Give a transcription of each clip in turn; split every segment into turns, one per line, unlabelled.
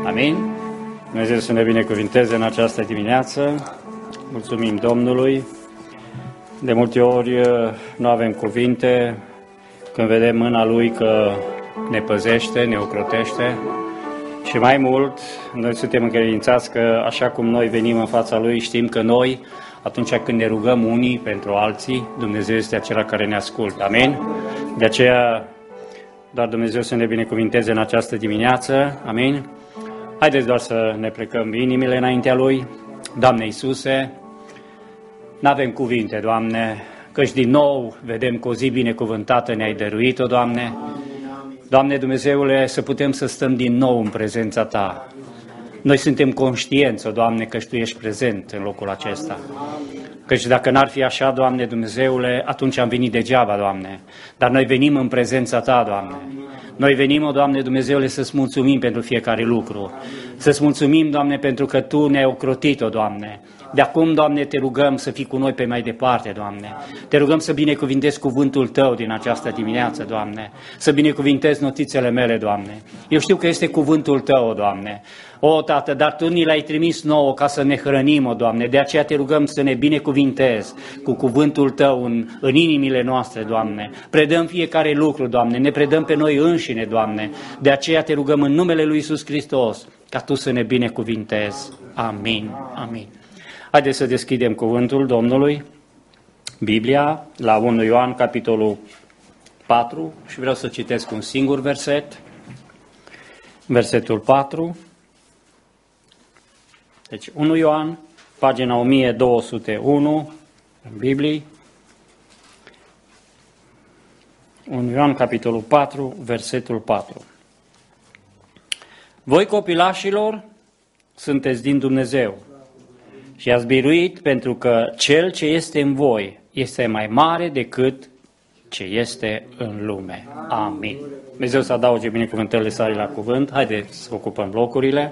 Amin? Dumnezeu să ne binecuvinteze în această dimineață. Mulțumim Domnului. De multe ori nu avem cuvinte când vedem mâna Lui că ne păzește, ne ocrotește. Și mai mult, noi suntem încredințați că așa cum noi venim în fața Lui, știm că noi, atunci când ne rugăm unii pentru alții, Dumnezeu este acela care ne ascultă. Amin? De aceea, doar Dumnezeu să ne binecuvinteze în această dimineață. Amin? Haideți doar să ne plecăm inimile înaintea Lui. Doamne Iisuse, n-avem cuvinte, Doamne, căci din nou vedem că o zi binecuvântată ne-ai dăruit-o, Doamne. Doamne Dumnezeule, să putem să stăm din nou în prezența Ta. Noi suntem conștienți, Doamne, că Tu ești prezent în locul acesta. Căci dacă n-ar fi așa, Doamne Dumnezeule, atunci am venit degeaba, Doamne. Dar noi venim în prezența Ta, Doamne. Noi venim, Doamne Dumnezeule, să-ți mulțumim pentru fiecare lucru. Să-ți mulțumim, Doamne, pentru că Tu ne-ai ocrotit-o, Doamne. De acum, Doamne, Te rugăm să fii cu noi pe mai departe, Doamne. Te rugăm să binecuvintezi cuvântul Tău din această dimineață, Doamne. Să binecuvintezi notițele mele, Doamne. Eu știu că este cuvântul Tău, Doamne. O, Tată, dar Tu ni l-ai trimis nouă ca să ne hrănim, o, Doamne. De aceea Te rugăm să ne binecuvintezi cu cuvântul Tău în inimile noastre, Doamne. Predăm fiecare lucru, Doamne. Ne predăm pe noi înșine, Doamne. De aceea Te rugăm în numele Lui Iisus Hristos ca Tu să ne binecuvintezi. Amin. Amin. Haideți să deschidem cuvântul Domnului, Biblia, la 1 Ioan, capitolul 4, și vreau să citesc un singur verset, versetul 4. Deci 1 Ioan, pagina 1201 în Biblie, 1 Ioan, capitolul 4, versetul 4. Voi, copilașilor, sunteți din Dumnezeu și ați biruit pentru că Cel ce este în voi este mai mare decât ce este în lume. Amin. Dumnezeu să adauge binecuvântările sale la cuvânt. Haideți să ocupăm locurile.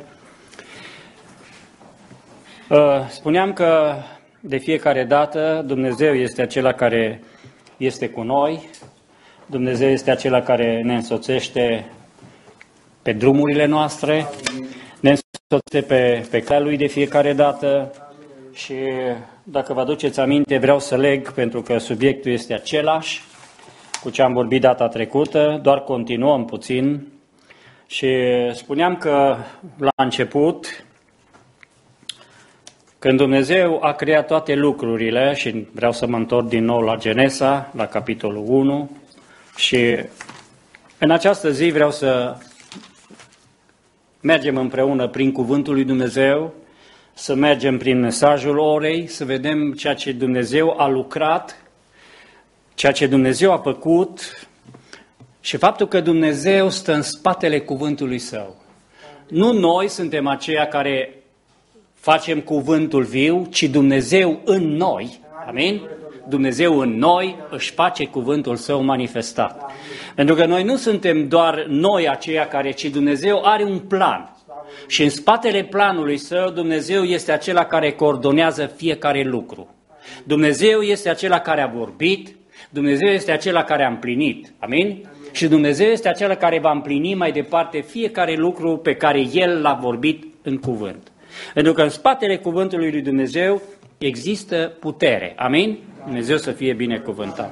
Spuneam că de fiecare dată Dumnezeu este acela care este cu noi. Dumnezeu este acela care ne însoțește pe drumurile noastre, ne însoțește pe calea Lui de fiecare dată. Și dacă vă aduceți aminte, vreau să leg, pentru că subiectul este același cu ce am vorbit data trecută, doar continuăm puțin. Și spuneam că la început, când Dumnezeu a creat toate lucrurile, și vreau să mă întorc din nou la Genesa, la capitolul 1, și în această zi vreau să mergem împreună prin cuvântul lui Dumnezeu, să mergem prin mesajul orei, să vedem ceea ce Dumnezeu a lucrat, ceea ce Dumnezeu a făcut și faptul că Dumnezeu stă în spatele cuvântului Său. Nu noi suntem aceia care facem cuvântul viu, ci Dumnezeu în noi. Amin? Dumnezeu în noi își face cuvântul Său manifestat. Pentru că noi nu suntem doar noi aceia care, ci Dumnezeu are un plan. Și în spatele planului Său, Dumnezeu este acela care coordonează fiecare lucru. Dumnezeu este acela care a vorbit, Dumnezeu este acela care a împlinit. Amin? Și Dumnezeu este acela care va împlini mai departe fiecare lucru pe care El l-a vorbit în cuvânt. Pentru că în spatele cuvântului lui Dumnezeu există putere. Amin? Dumnezeu să fie binecuvântat.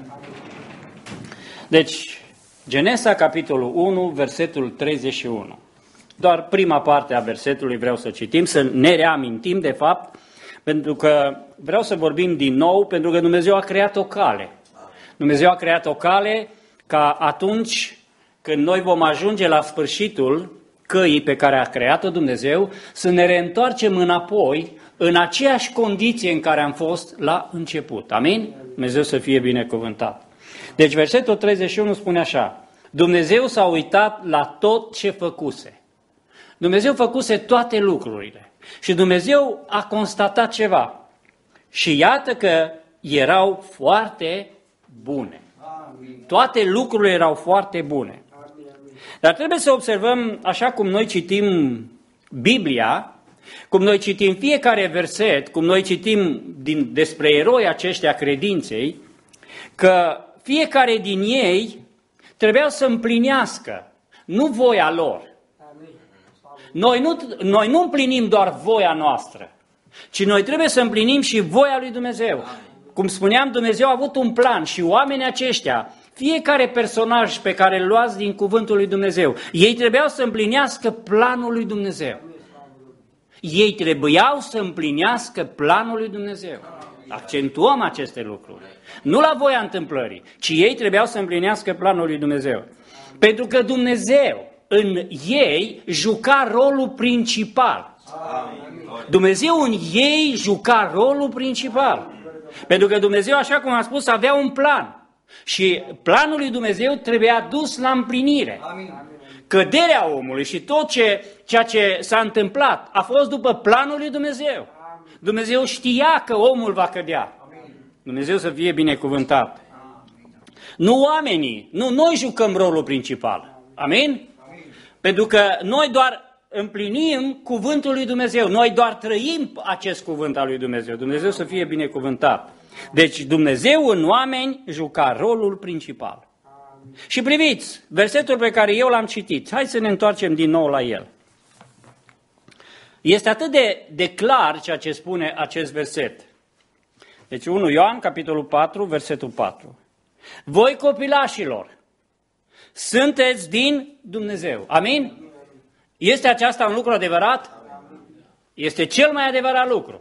Deci, Genesa, capitolul 1, versetul 31. Doar prima parte a versetului vreau să citim, să ne reamintim de fapt, pentru că vreau să vorbim din nou, pentru că Dumnezeu a creat o cale. Dumnezeu a creat o cale ca atunci când noi vom ajunge la sfârșitul căii pe care a creat-o Dumnezeu, să ne reîntoarcem înapoi în aceeași condiție în care am fost la început. Amin? Dumnezeu să fie binecuvântat. Deci versetul 31 spune așa: Dumnezeu s-a uitat la tot ce făcuse. Dumnezeu făcuse toate lucrurile și Dumnezeu a constatat ceva. Și iată că erau foarte bune. Toate lucrurile erau foarte bune. Dar trebuie să observăm, așa cum noi citim Biblia, cum noi citim fiecare verset, cum noi citim despre eroi aceștia credinței, că fiecare din ei trebuiau să împlinească nu voia lor, Noi nu împlinim doar voia noastră, ci noi trebuie să împlinim și voia lui Dumnezeu. Cum spuneam, Dumnezeu a avut un plan și oamenii aceștia, fiecare personaj pe care îl luați din cuvântul lui Dumnezeu, ei trebuiau să împlinească planul lui Dumnezeu. Ei trebuiau să împlinească planul lui Dumnezeu. Accentuăm aceste lucruri. Nu la voia întâmplării, ci ei trebuiau să împlinească planul lui Dumnezeu. Pentru că Dumnezeu în ei juca rolul principal. Dumnezeu în ei juca rolul principal. Pentru că Dumnezeu, așa cum am spus, avea un plan. Și planul lui Dumnezeu trebuia dus la împlinire. Căderea omului și tot ceea ce s-a întâmplat a fost după planul lui Dumnezeu. Dumnezeu știa că omul va cădea. Dumnezeu să fie binecuvântat. Nu oamenii, nu noi jucăm rolul principal. Amin? Pentru că noi doar împlinim cuvântul lui Dumnezeu. Noi doar trăim acest cuvânt al lui Dumnezeu. Dumnezeu să fie binecuvântat. Deci Dumnezeu în oameni juca rolul principal. Și priviți, versetul pe care eu l-am citit. Hai să ne întoarcem din nou la el. Este atât de clar ceea ce spune acest verset. Deci 1 Ioan, capitolul 4, versetul 4. Voi copilașilor, sunteți din Dumnezeu. Amin? Este aceasta un lucru adevărat? Este cel mai adevărat lucru.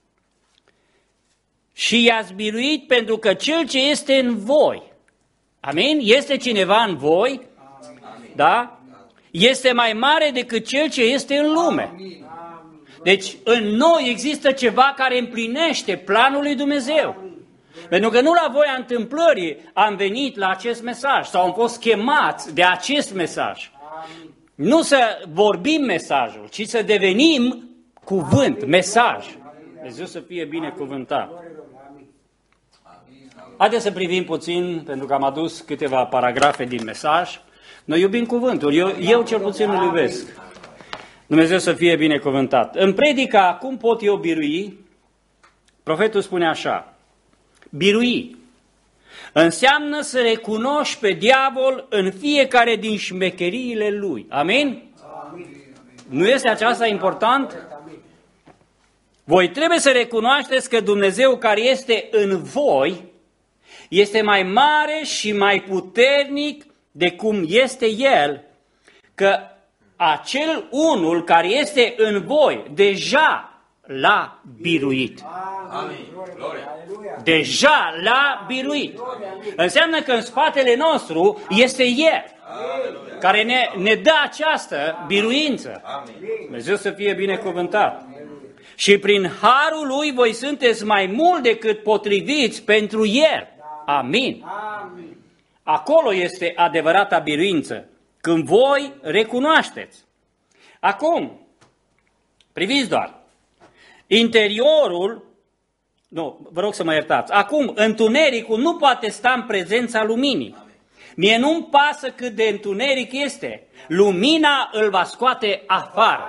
Și i-ați biruit pentru că cel ce este în voi, amin? Este cineva în voi? Da? Este mai mare decât cel ce este în lume. Deci în noi există ceva care împlinește planul lui Dumnezeu. Pentru că nu la voia întâmplării am venit la acest mesaj sau am fost chemați de acest mesaj. Nu să vorbim mesajul, ci să devenim cuvânt, mesaj. Dumnezeu să fie binecuvântat. Haideți să privim puțin, pentru că am adus câteva paragrafe din mesaj. Noi iubim cuvântul, eu cel puțin îl iubesc. Dumnezeu să fie binecuvântat. În predica Cum pot eu birui, profetul spune așa: birui înseamnă să recunoști pe diavol în fiecare din șmecheriile lui. Amin? Nu este aceasta important? Voi trebuie să recunoașteți că Dumnezeu care este în voi este mai mare și mai puternic de cum este El, că acel unul care este în voi deja l-a biruit. Deja l-a biruit. Înseamnă că în spatele nostru este El, care ne dă această biruință. Dumnezeu să fie binecuvântat. Și prin harul Lui voi sunteți mai mult decât potriviți pentru El. Amin. Acolo este adevărata biruință, când voi recunoașteți. Acum, priviți doar, interiorul, nu, vă rog să mă iertați, acum întunericul nu poate sta în prezența luminii. Mie nu-mi pasă cât de întuneric este, lumina îl va scoate afară.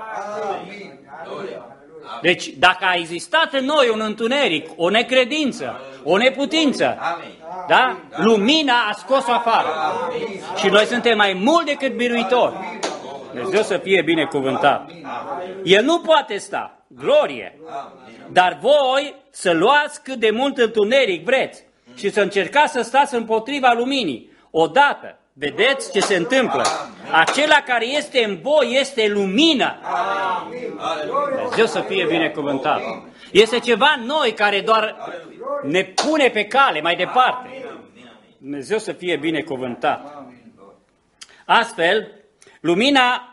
Deci, dacă a existat în noi un întuneric, o necredință, o neputință, da? Lumina a scos-o afară. Și noi suntem mai mult decât biruitori. Dumnezeu să fie binecuvântat. El nu poate sta, glorie, dar voi să luați cât de mult întuneric vreți și să încercați să stați împotriva luminii. Odată, vedeți ce se întâmplă. Acela care este în voi este lumină. Dumnezeu să fie binecuvântat. Este ceva în noi care doar ne pune pe cale mai departe. Dumnezeu să fie binecuvântat. Astfel, lumina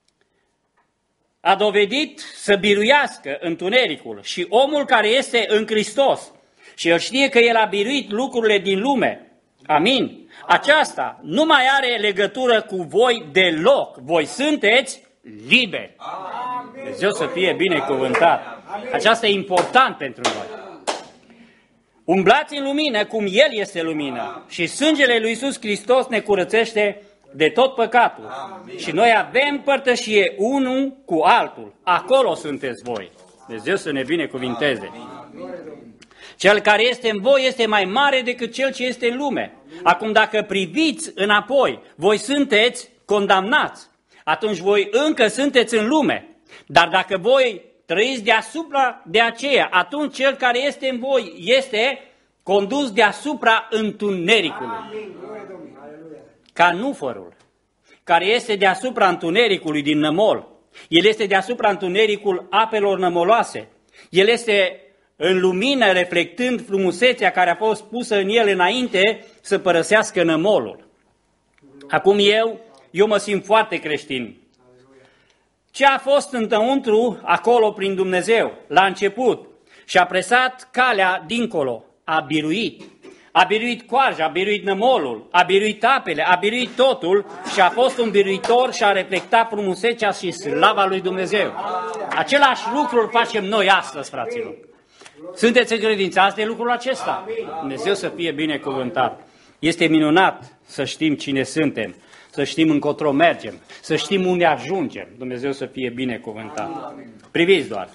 a dovedit să biruiască întunericul și omul care este în Hristos și el știe că el a biruit lucrurile din lume. Amin. Aceasta nu mai are legătură cu voi deloc. Voi sunteți liberi. Dumnezeu să fie binecuvântat. Aceasta e important pentru noi. Umblați în lumină cum El este lumină și sângele lui Iisus Hristos ne curățește de tot păcatul. Și noi avem părtășie unul cu altul. Acolo sunteți voi. Dumnezeu să ne binecuvinteze. Cel care este în voi este mai mare decât cel ce este în lume. Acum, dacă priviți înapoi, voi sunteți condamnați. atunci voi încă sunteți în lume. Dar dacă voi trăiți deasupra de aceea, atunci cel care este în voi este condus deasupra întunericului. Ca nufărul, care este deasupra întunericului din nămol. El este deasupra întunericul apelor nămoloase. El este în lumină, reflectând frumusețea care a fost pusă în el înainte să părăsească nămolul. Acum eu mă simt foarte creștin. Ce a fost înăuntru acolo prin Dumnezeu, la început, și a presat calea dincolo, a biruit. A biruit coarja, a biruit nămolul, a biruit apele, a biruit totul și a fost un biruitor și a reflectat frumusețea și slava lui Dumnezeu. Același lucru îl facem noi astăzi, fraților. Sunteți încredințați de lucrul acesta? Dumnezeu să fie binecuvântat. Este minunat să știm cine suntem, să știm încotro mergem, să știm unde ajungem. Dumnezeu să fie binecuvântat. Priviți doar.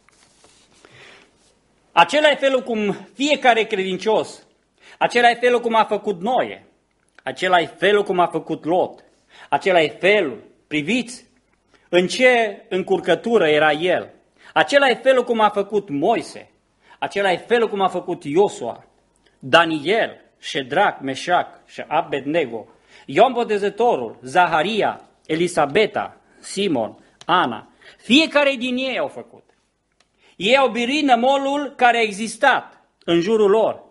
Acela e felul cum fiecare credincios, acela e felul cum a făcut Noe, acela e felul cum a făcut Lot, acela e felul, priviți în ce încurcătură era el, acela e felul cum a făcut Moise, acela e felul cum a făcut Iosua, Daniel, Ședrac, Meșac și Abednego, Ioan Botezătorul, Zaharia, Elisabeta, Simon, Ana. Fiecare din ei au făcut. Ei au biruit nămolul care a existat în jurul lor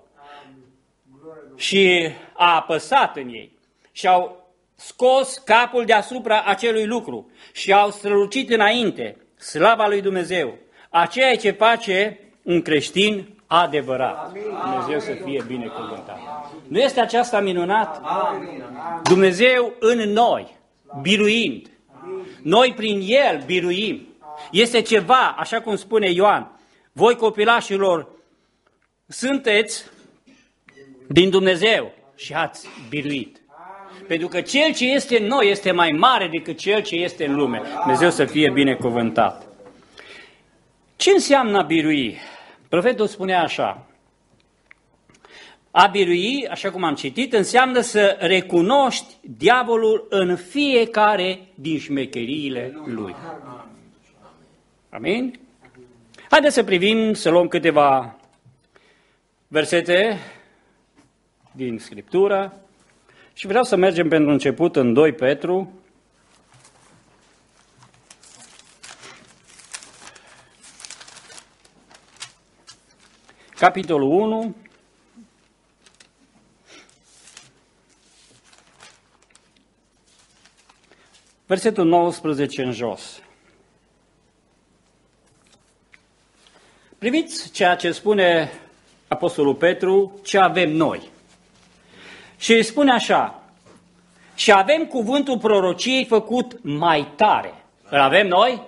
și a apăsat în ei și au scos capul deasupra acelui lucru și au strălucit înainte slava lui Dumnezeu. Aceea ce face un creștin adevărat. Dumnezeu să fie binecuvântat. Nu este aceasta minunat? Dumnezeu în noi, biruind. Noi prin El biruim. Este ceva, așa cum spune Ioan, voi copilașilor sunteți din Dumnezeu și ați biruit. Pentru că Cel ce este în noi este mai mare decât Cel ce este în lume. Dumnezeu să fie binecuvântat. Ce înseamnă a birui? Profetul spunea așa, a birui, așa cum am citit, înseamnă să recunoști diavolul în fiecare din șmecheriile lui. Amin? Haideți să privim, să luăm câteva versete din Scriptură și vreau să mergem pentru început în 2 Petru, capitolul 1, versetul 19 în jos. Priviți ceea ce spune Apostolul Petru, ce avem noi. Și îi spune așa, și avem cuvântul prorociei făcut mai tare. Îl avem noi?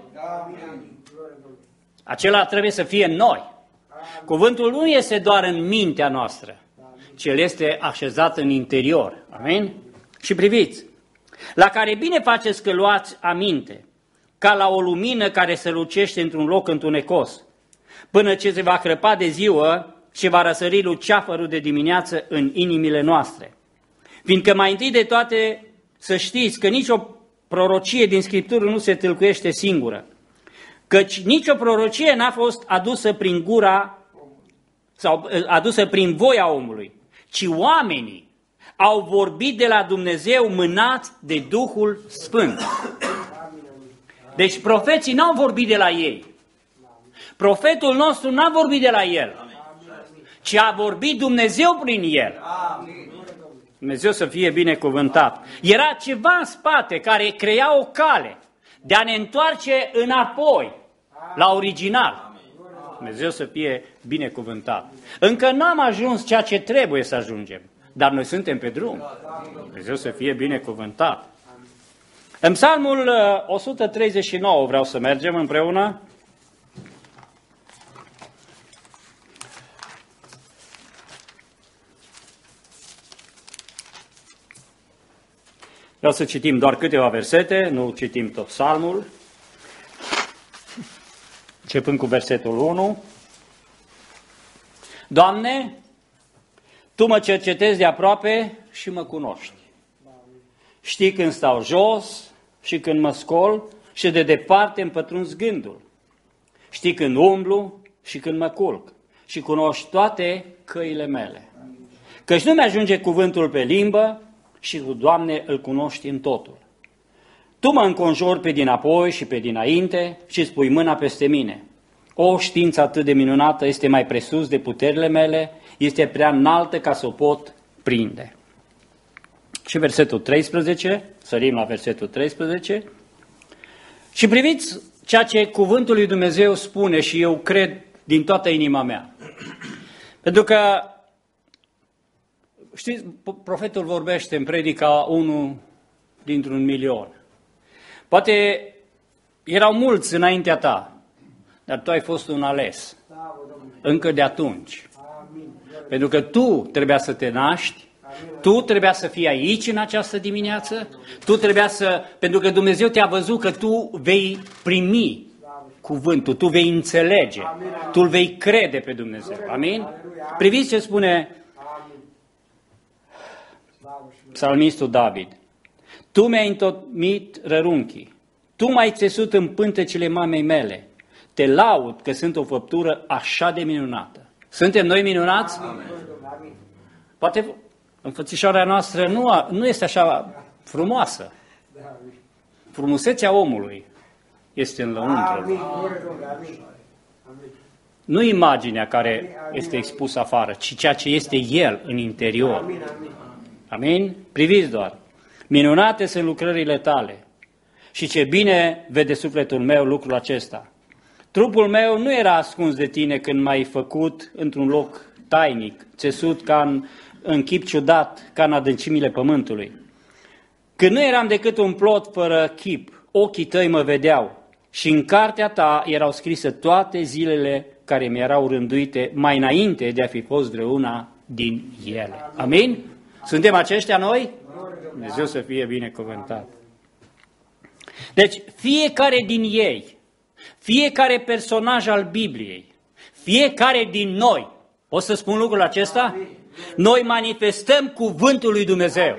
Acela trebuie să fie în noi. Cuvântul nu este doar în mintea noastră, ci el este așezat în interior. Amin? Și priviți, la care bine faceți că luați aminte, ca la o lumină care se lucește într-un loc întunecos, până ce se va crăpa de ziua și va răsări luceafărul de dimineață în inimile noastre. Fiindcă mai întâi de toate să știți că nicio prorocie din Scriptură nu se tâlcuiește singură, căci nicio prorocie n-a fost adusă prin gura sau adusă prin voia omului, ci oamenii au vorbit de la Dumnezeu mânați de Duhul Sfânt. Deci profeții n-au vorbit de la ei. Profetul nostru n-a vorbit de la el, ci a vorbit Dumnezeu prin el. Dumnezeu să fie binecuvântat. Era ceva în spate care crea o cale de a ne întoarce înapoi la original. Dumnezeu să fie binecuvântat. Încă n-am ajuns ceea ce trebuie să ajungem, dar noi suntem pe drum. Dumnezeu să fie binecuvântat. În Psalmul 139 vreau să mergem împreună. Vreau să citim doar câteva versete, nu citim tot psalmul. Începând cu versetul 1. Doamne, Tu mă cercetezi de aproape și mă cunoști. Știi când stau jos și când mă scol și de departe îmi pătrunzi gândul. Știi când umblu și când mă culc și cunoști toate căile mele. Căci nu mi-ajunge cuvântul pe limbă și tu, Doamne, îl cunoști în totul. Tu mă înconjori pe dinapoi și pe dinainte și îți pui mâna peste mine. O știință atât de minunată este mai presus de puterile mele, este prea înaltă ca să o pot prinde. Și versetul 13, sărim la versetul 13, și priviți ceea ce cuvântul lui Dumnezeu spune și eu cred din toată inima mea. Pentru că, știți, profetul vorbește în predica unul dintr-un milion. Poate erau mulți înaintea ta, dar tu ai fost un ales, încă de atunci. Pentru că tu trebuia să te naști, tu trebuia să fii aici în această dimineață, tu trebuia să, pentru că Dumnezeu te-a văzut că tu vei primi cuvântul, tu vei înțelege, tu îl vei crede pe Dumnezeu. Amin? Priviți ce spune psalmistul David. Tu mi-ai întocmit rărunchii, tu m-ai țesut în pântecele mamei mele, te laud că sunt o făptură așa de minunată. Suntem noi minunați? Amin. Poate înfățișarea noastră nu este așa frumoasă. Frumusețea omului este în lăuntru. Nu imaginea care este expusă afară, ci ceea ce este el în interior. Amin? Priviți doar. Minunate sunt lucrările tale și ce bine vede sufletul meu lucrul acesta. Trupul meu nu era ascuns de tine când m-ai făcut într-un loc tainic, țesut ca în chip ciudat, ca în adâncimile pământului. Când nu eram decât un plot fără chip, ochii tăi mă vedeau și în cartea ta erau scrise toate zilele care mi erau rânduite mai înainte de a fi fost vreuna din ele. Amin? Suntem aceștia noi? Dumnezeu să fie binecuvântat. Deci, fiecare din ei, fiecare personaj al Bibliei, fiecare din noi, pot să spun lucrul acesta? Noi manifestăm cuvântul lui Dumnezeu.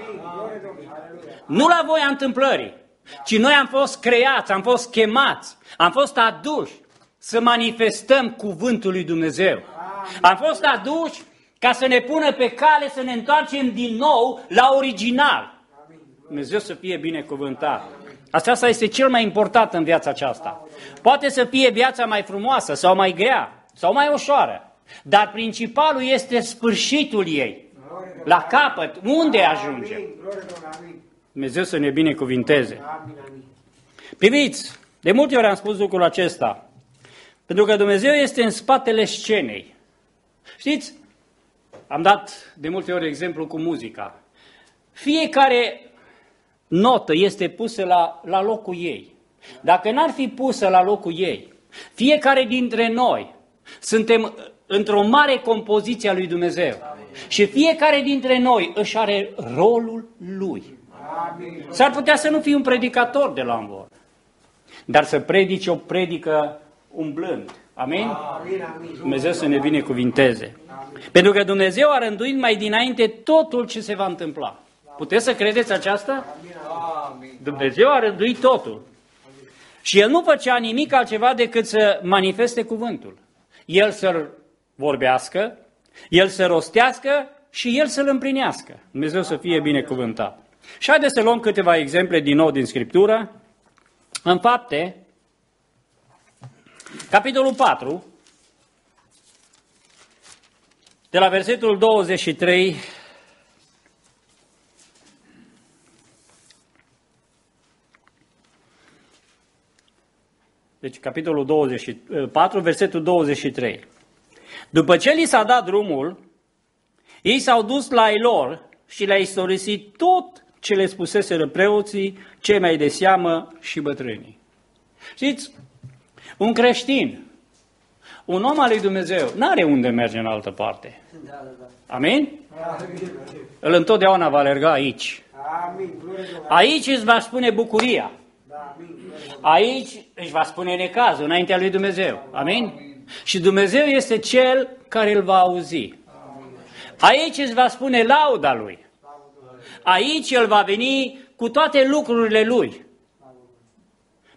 Nu la voia întâmplării, ci noi am fost creați, am fost chemați, am fost aduși să manifestăm cuvântul lui Dumnezeu. Am fost aduși ca să ne pună pe cale să ne întoarcem din nou la original. Dumnezeu să fie binecuvântat. Asta este cel mai important în viața aceasta. Poate să fie viața mai frumoasă sau mai grea sau mai ușoară, dar principalul este sfârșitul ei. La capăt, unde ajungem? Dumnezeu să ne binecuvinteze. Priviți, de multe ori am spus lucrul acesta, pentru că Dumnezeu este în spatele scenei. Știți, am dat de multe ori exemplu cu muzica. Fiecare notă este pusă la locul ei. Dacă n-ar fi pusă la locul ei, fiecare dintre noi suntem într-o mare compoziție a lui Dumnezeu. Și fiecare dintre noi își are rolul lui. S-ar putea să nu fii un predicator de la învor, dar să predici o predică umblând. Amin? Dumnezeu să ne binecuvinteze. Pentru că Dumnezeu a rânduit mai dinainte totul ce se va întâmpla. Puteți să credeți aceasta? Dumnezeu a rânduit totul. Și El nu făcea nimic altceva decât să manifeste cuvântul. El să-l vorbească, El să rostească și El să-l împlinească. Dumnezeu să fie binecuvântat. Și haideți să luăm câteva exemple din nou din Scriptură. În Fapte, capitolul 4, de la versetul 23, deci capitolul 24, versetul 23. După ce li s-a dat drumul, ei s-au dus la ei lor și le-a istorisit tot ce le spuseseră preoții, cei mai de seamă și bătrânii. Știți, un creștin, un om al lui Dumnezeu, n-are unde merge în altă parte. Amin? El întotdeauna va alerga aici. Aici îți va spune bucuria. Aici își va spune necazul înaintea lui Dumnezeu. Amin? Și Dumnezeu este Cel care îl va auzi. Aici îți va spune lauda Lui. Aici El va veni cu toate lucrurile Lui.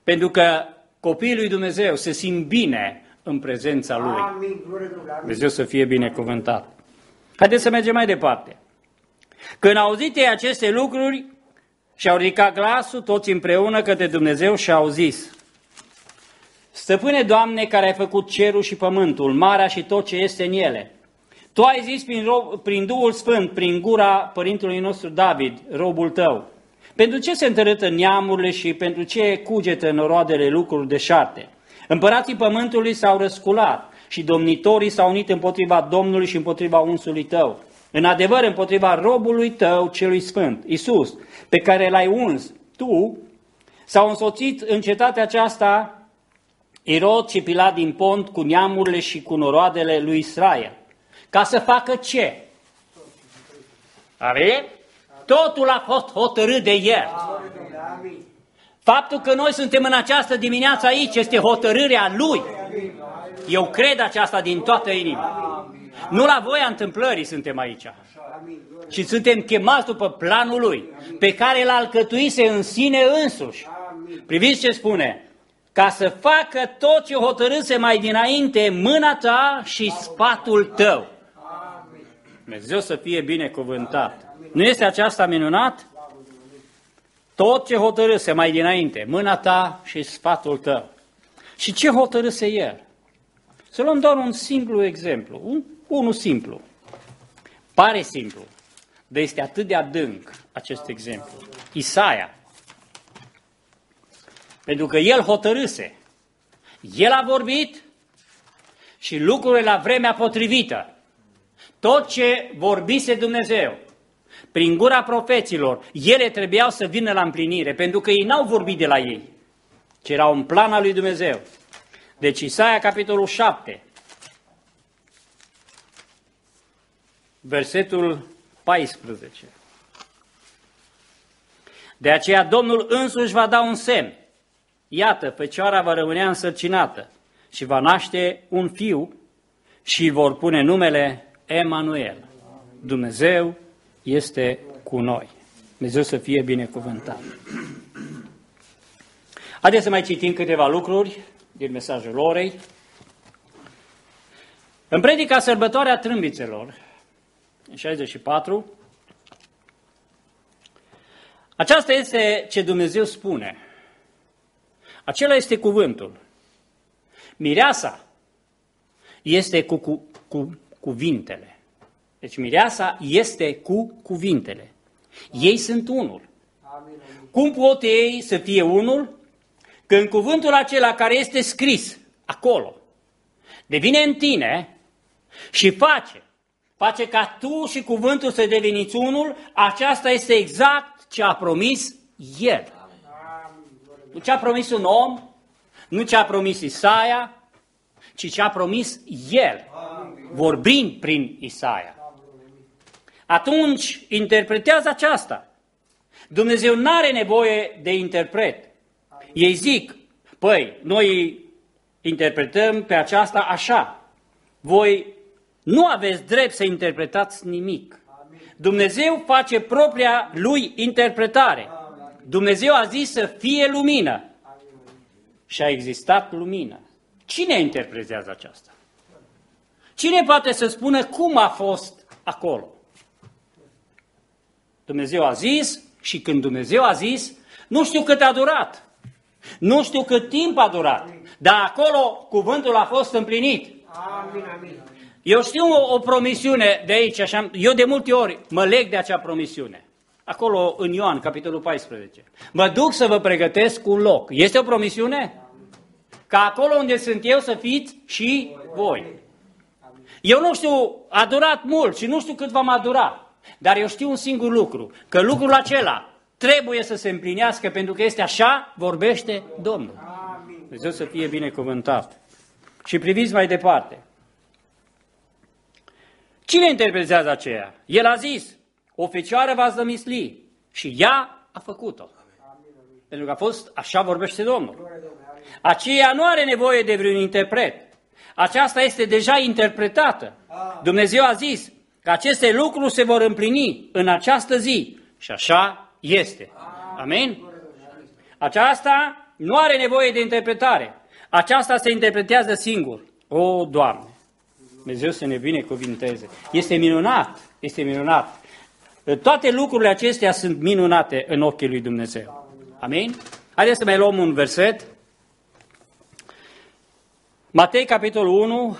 Pentru că copiii lui Dumnezeu se simt bine în prezența Lui. Dumnezeu să fie binecuvântat. Haideți să mergem mai departe. Când au auzit ei aceste lucruri, și-au ridicat glasul toți împreună către Dumnezeu și au zis: Stăpâne, Doamne, care ai făcut cerul și pământul, marea și tot ce este în ele, Tu ai zis prin Duhul Sfânt, prin gura părintelui nostru David, robul Tău, pentru ce se întărâtă neamurile și pentru ce cugetă noroadele lucruri deșarte? Împărații pământului s-au răsculat și domnitorii s-au unit împotriva Domnului și împotriva unsului Tău. În adevăr, împotriva robului Tău, celui Sfânt, Iisus, pe care L-ai uns Tu, s-au însoțit în cetatea aceasta Irod și Pilat din Pont cu neamurile și cu noroadele lui Israel. Ca să facă ce? Are? Totul a fost hotărât de El. Faptul că noi suntem în această dimineață aici este hotărârea Lui. Eu cred aceasta din toată inima. Nu la voia întâmplării suntem aici. Și suntem chemați după planul Lui, pe care L-a alcătuise în sine însuși. Priviți ce spune: ca să facă tot ce hotărâse mai dinainte mâna ta și sfatul tău. Dumnezeu să fie binecuvântat. Nu este aceasta minunat? Tot ce hotărâse mai dinainte, mâna ta și sfatul tău. Și ce hotărâse El? Să luăm doar un simplu exemplu, unul simplu. Pare simplu, dar este atât de adânc acest exemplu. Isaia. Pentru că el hotărâse, el a vorbit și lucrurile la vremea potrivită. Tot ce vorbise Dumnezeu prin gura profeților, ele trebuiau să vină la împlinire, pentru că ei n-au vorbit de la ei, ci era un plan al lui Dumnezeu. Deci Isaia, capitolul 7, versetul 14. De aceea Domnul însuși va da un semn. Iată, fecioara va rămânea însărcinată și va naște un fiu și vor pune numele Emanuel. Dumnezeu este cu noi. Dumnezeu să fie binecuvântat. Haideți să mai citim câteva lucruri din mesajul orei. În predica Sărbătoarea Trâmbițelor, în 64, aceasta este ce Dumnezeu spune. Acela este cuvântul. Mireasa este cu cuvintele. Deci mireasa este cu cuvintele. Ei sunt unul. Cum pot ei să fie unul? Când cuvântul acela care este scris acolo devine în tine și face ca tu și cuvântul să deveniți unul, aceasta este exact ce a promis El. Nu ce a promis un om, nu ce a promis Isaia, ci ce a promis El, vorbind prin Isaia. Atunci interpretează aceasta. Dumnezeu nu are nevoie de interpret. Ei zic, păi, noi interpretăm pe aceasta așa. Voi nu aveți drept să interpretați nimic. Dumnezeu face propria Lui interpretare. Dumnezeu a zis să fie lumină și a existat lumină. Cine interpretează aceasta? Cine poate să spună cum a fost acolo? Dumnezeu a zis și când Dumnezeu a zis, nu știu cât a durat, nu știu cât timp a durat, dar acolo cuvântul a fost împlinit.
Amin, amin.
Eu știu o promisiune de aici, așa, eu de multe ori mă leg de acea promisiune. Acolo în Ioan, capitolul 14. Mă duc să vă pregătesc un loc. Este o promisiune? Ca acolo unde sunt eu să fiți și voi. Eu nu știu, a durat mult și nu știu cât va mai dura. Dar eu știu un singur lucru, că lucrul acela trebuie să se împlinească pentru că este așa, vorbește Domnul. Dumnezeu să fie binecuvântat. Și priviți mai departe. Cine interpretează aceea? El a zis, o fecioară va zămisli și ea a făcut-o. Pentru că a fost, așa vorbește Domnul. Aceea nu are nevoie de vreun interpret. Aceasta este deja interpretată. Dumnezeu a zis că aceste lucruri se vor împlini în această zi și așa este. Amin? Aceasta nu are nevoie de interpretare. Aceasta se interpretează singur. O, Doamne, Dumnezeu să ne binecuvinteze. Este minunat, este minunat. Toate lucrurile acestea sunt minunate în ochii lui Dumnezeu. Amin? Haideți să mai luăm un verset. Matei, capitolul 1.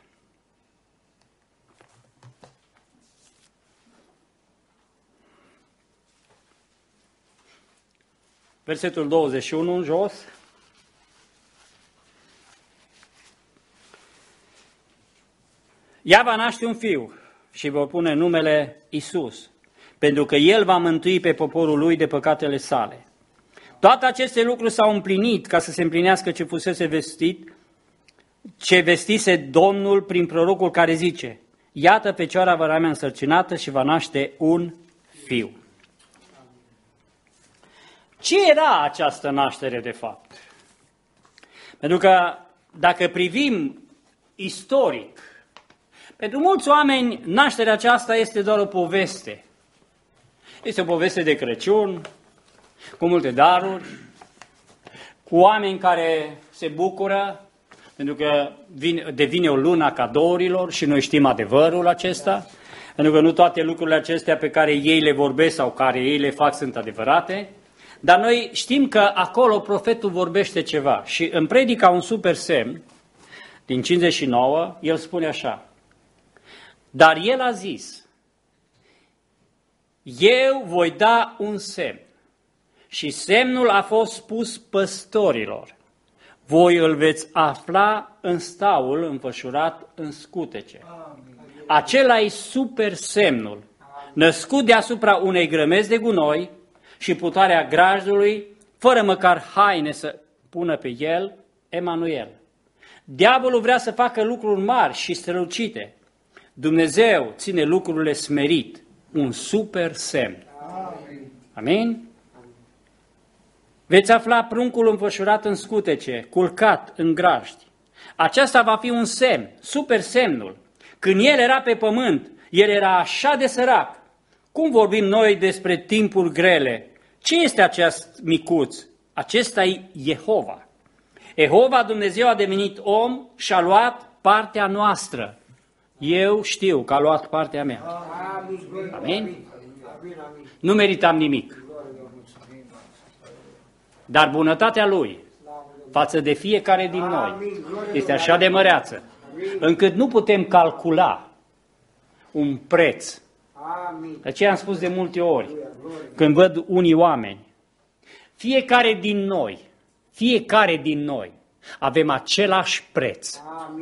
Versetul 21 în jos. Ea va naște un fiu și va pune numele Iisus, pentru că El va mântui pe poporul Lui de păcatele sale. Toate aceste lucruri s-au împlinit ca să se împlinească ce fusese vestit, ce vestise Domnul prin prorocul care zice: iată, fecioara va rămâne însărcinată și va naște un fiu. Ce era această naștere de fapt? Pentru că dacă privim istoric, pentru mulți oameni nașterea aceasta este doar o poveste. Este o poveste de Crăciun, cu multe daruri, cu oameni care se bucură, pentru că devine o lună a cadourilor și noi știm adevărul acesta, pentru că nu toate lucrurile acestea pe care ei le vorbesc sau care ei le fac sunt adevărate, dar noi știm că acolo profetul vorbește ceva și în Predica un super semn, din 59, el spune așa: dar el a zis, eu voi da un semn și semnul a fost spus păstorilor. Voi îl veți afla în staul înfășurat în scutece. Acela e super semnul, născut deasupra unei grămezi de gunoi și putarea grajdului, fără măcar haine să pună pe el, Emanuel. Diavolul vrea să facă lucruri mari și strălucite. Dumnezeu ține lucrurile smerit, un super semn. Amin? Veți afla pruncul înfășurat în scutece, culcat în grajdi. Aceasta va fi un semn, super semnul. Când el era pe pământ, el era așa de sărac. Cum vorbim noi despre timpuri grele? Ce este acest micuț? Acesta e Jehova. Jehova, Dumnezeu, a devenit om și a luat partea noastră. Eu știu că a luat partea mea. Amin? Nu meritam nimic. Dar bunătatea Lui față de fiecare din noi este așa de măreață, încât nu putem calcula un preț. De aceea am spus de multe ori, când văd unii oameni, fiecare din noi avem același preț.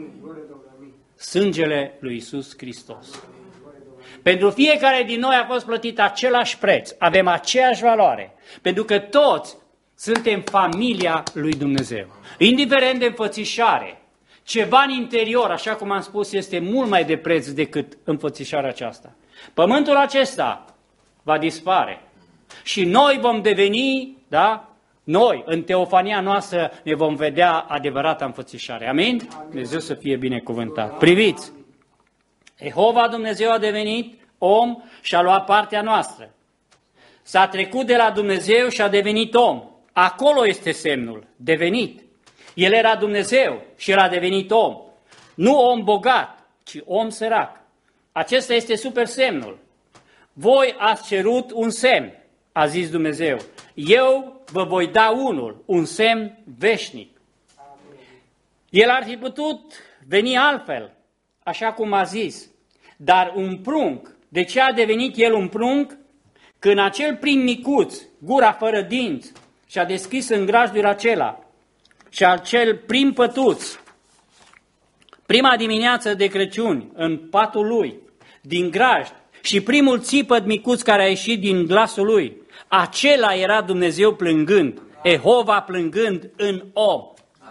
Sângele lui Iisus Hristos. Pentru fiecare din noi a fost plătit același preț, avem aceeași valoare, pentru că toți suntem familia lui Dumnezeu. Indiferent de înfățișare, ceva în interior, așa cum am spus, este mult mai de preț decât înfățișarea aceasta. Pământul acesta va dispare și noi vom deveni, da? Noi, în teofania noastră, ne vom vedea adevărata înfățișare. Amin? Dumnezeu să fie binecuvântat. Priviți! Jehova Dumnezeu a devenit om și a luat partea noastră. S-a trecut de la Dumnezeu și a devenit om. Acolo este semnul, devenit. El era Dumnezeu și el a devenit om. Nu om bogat, ci om sărac. Acesta este super semnul. Voi ați cerut un semn, a zis Dumnezeu. Eu vă voi da unul, un semn veșnic. El ar fi putut veni altfel, așa cum a zis, dar un prunc. De ce a devenit el un prunc? Când acel prim micuț, gura fără dinți, și-a deschis în grajdul acela și acel prim pătuț, prima dimineață de Crăciun, în patul lui, din grajd, și primul țipăt micuț care a ieșit din glasul lui, acela era Dumnezeu plângând, Jehova plângând în om.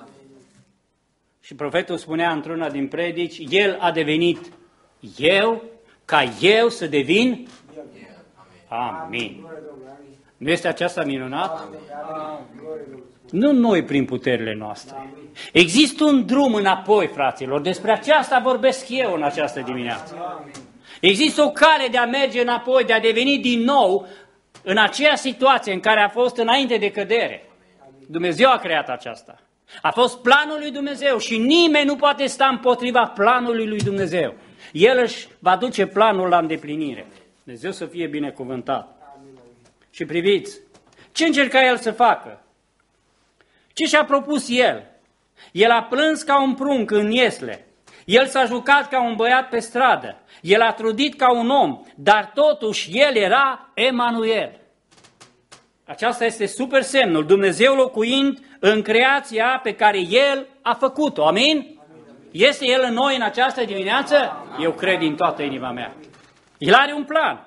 Și profetul spunea într-una din predici, el a devenit eu, ca eu să devin. Amin. Nu este aceasta minunat? Nu noi prin puterile noastre. Există un drum înapoi, fraților. Despre aceasta vorbesc eu în această dimineață. Există o cale de a merge înapoi, de a deveni din nou în aceea situație în care a fost înainte de cădere. Dumnezeu a creat aceasta. A fost planul lui Dumnezeu și nimeni nu poate sta împotriva planului lui Dumnezeu. El își va duce planul la îndeplinire. Dumnezeu să fie binecuvântat. Și priviți, ce încerca El să facă? Ce și-a propus El? El a plâns ca un prunc în iesle. El s-a jucat ca un băiat pe stradă. El a trudit ca un om, dar totuși El era Emanuel. Aceasta este super semnul, Dumnezeu locuind în creația pe care El a făcut-o. Amin? Este El în noi în această dimineață? Eu cred din toată inima mea. El are un plan.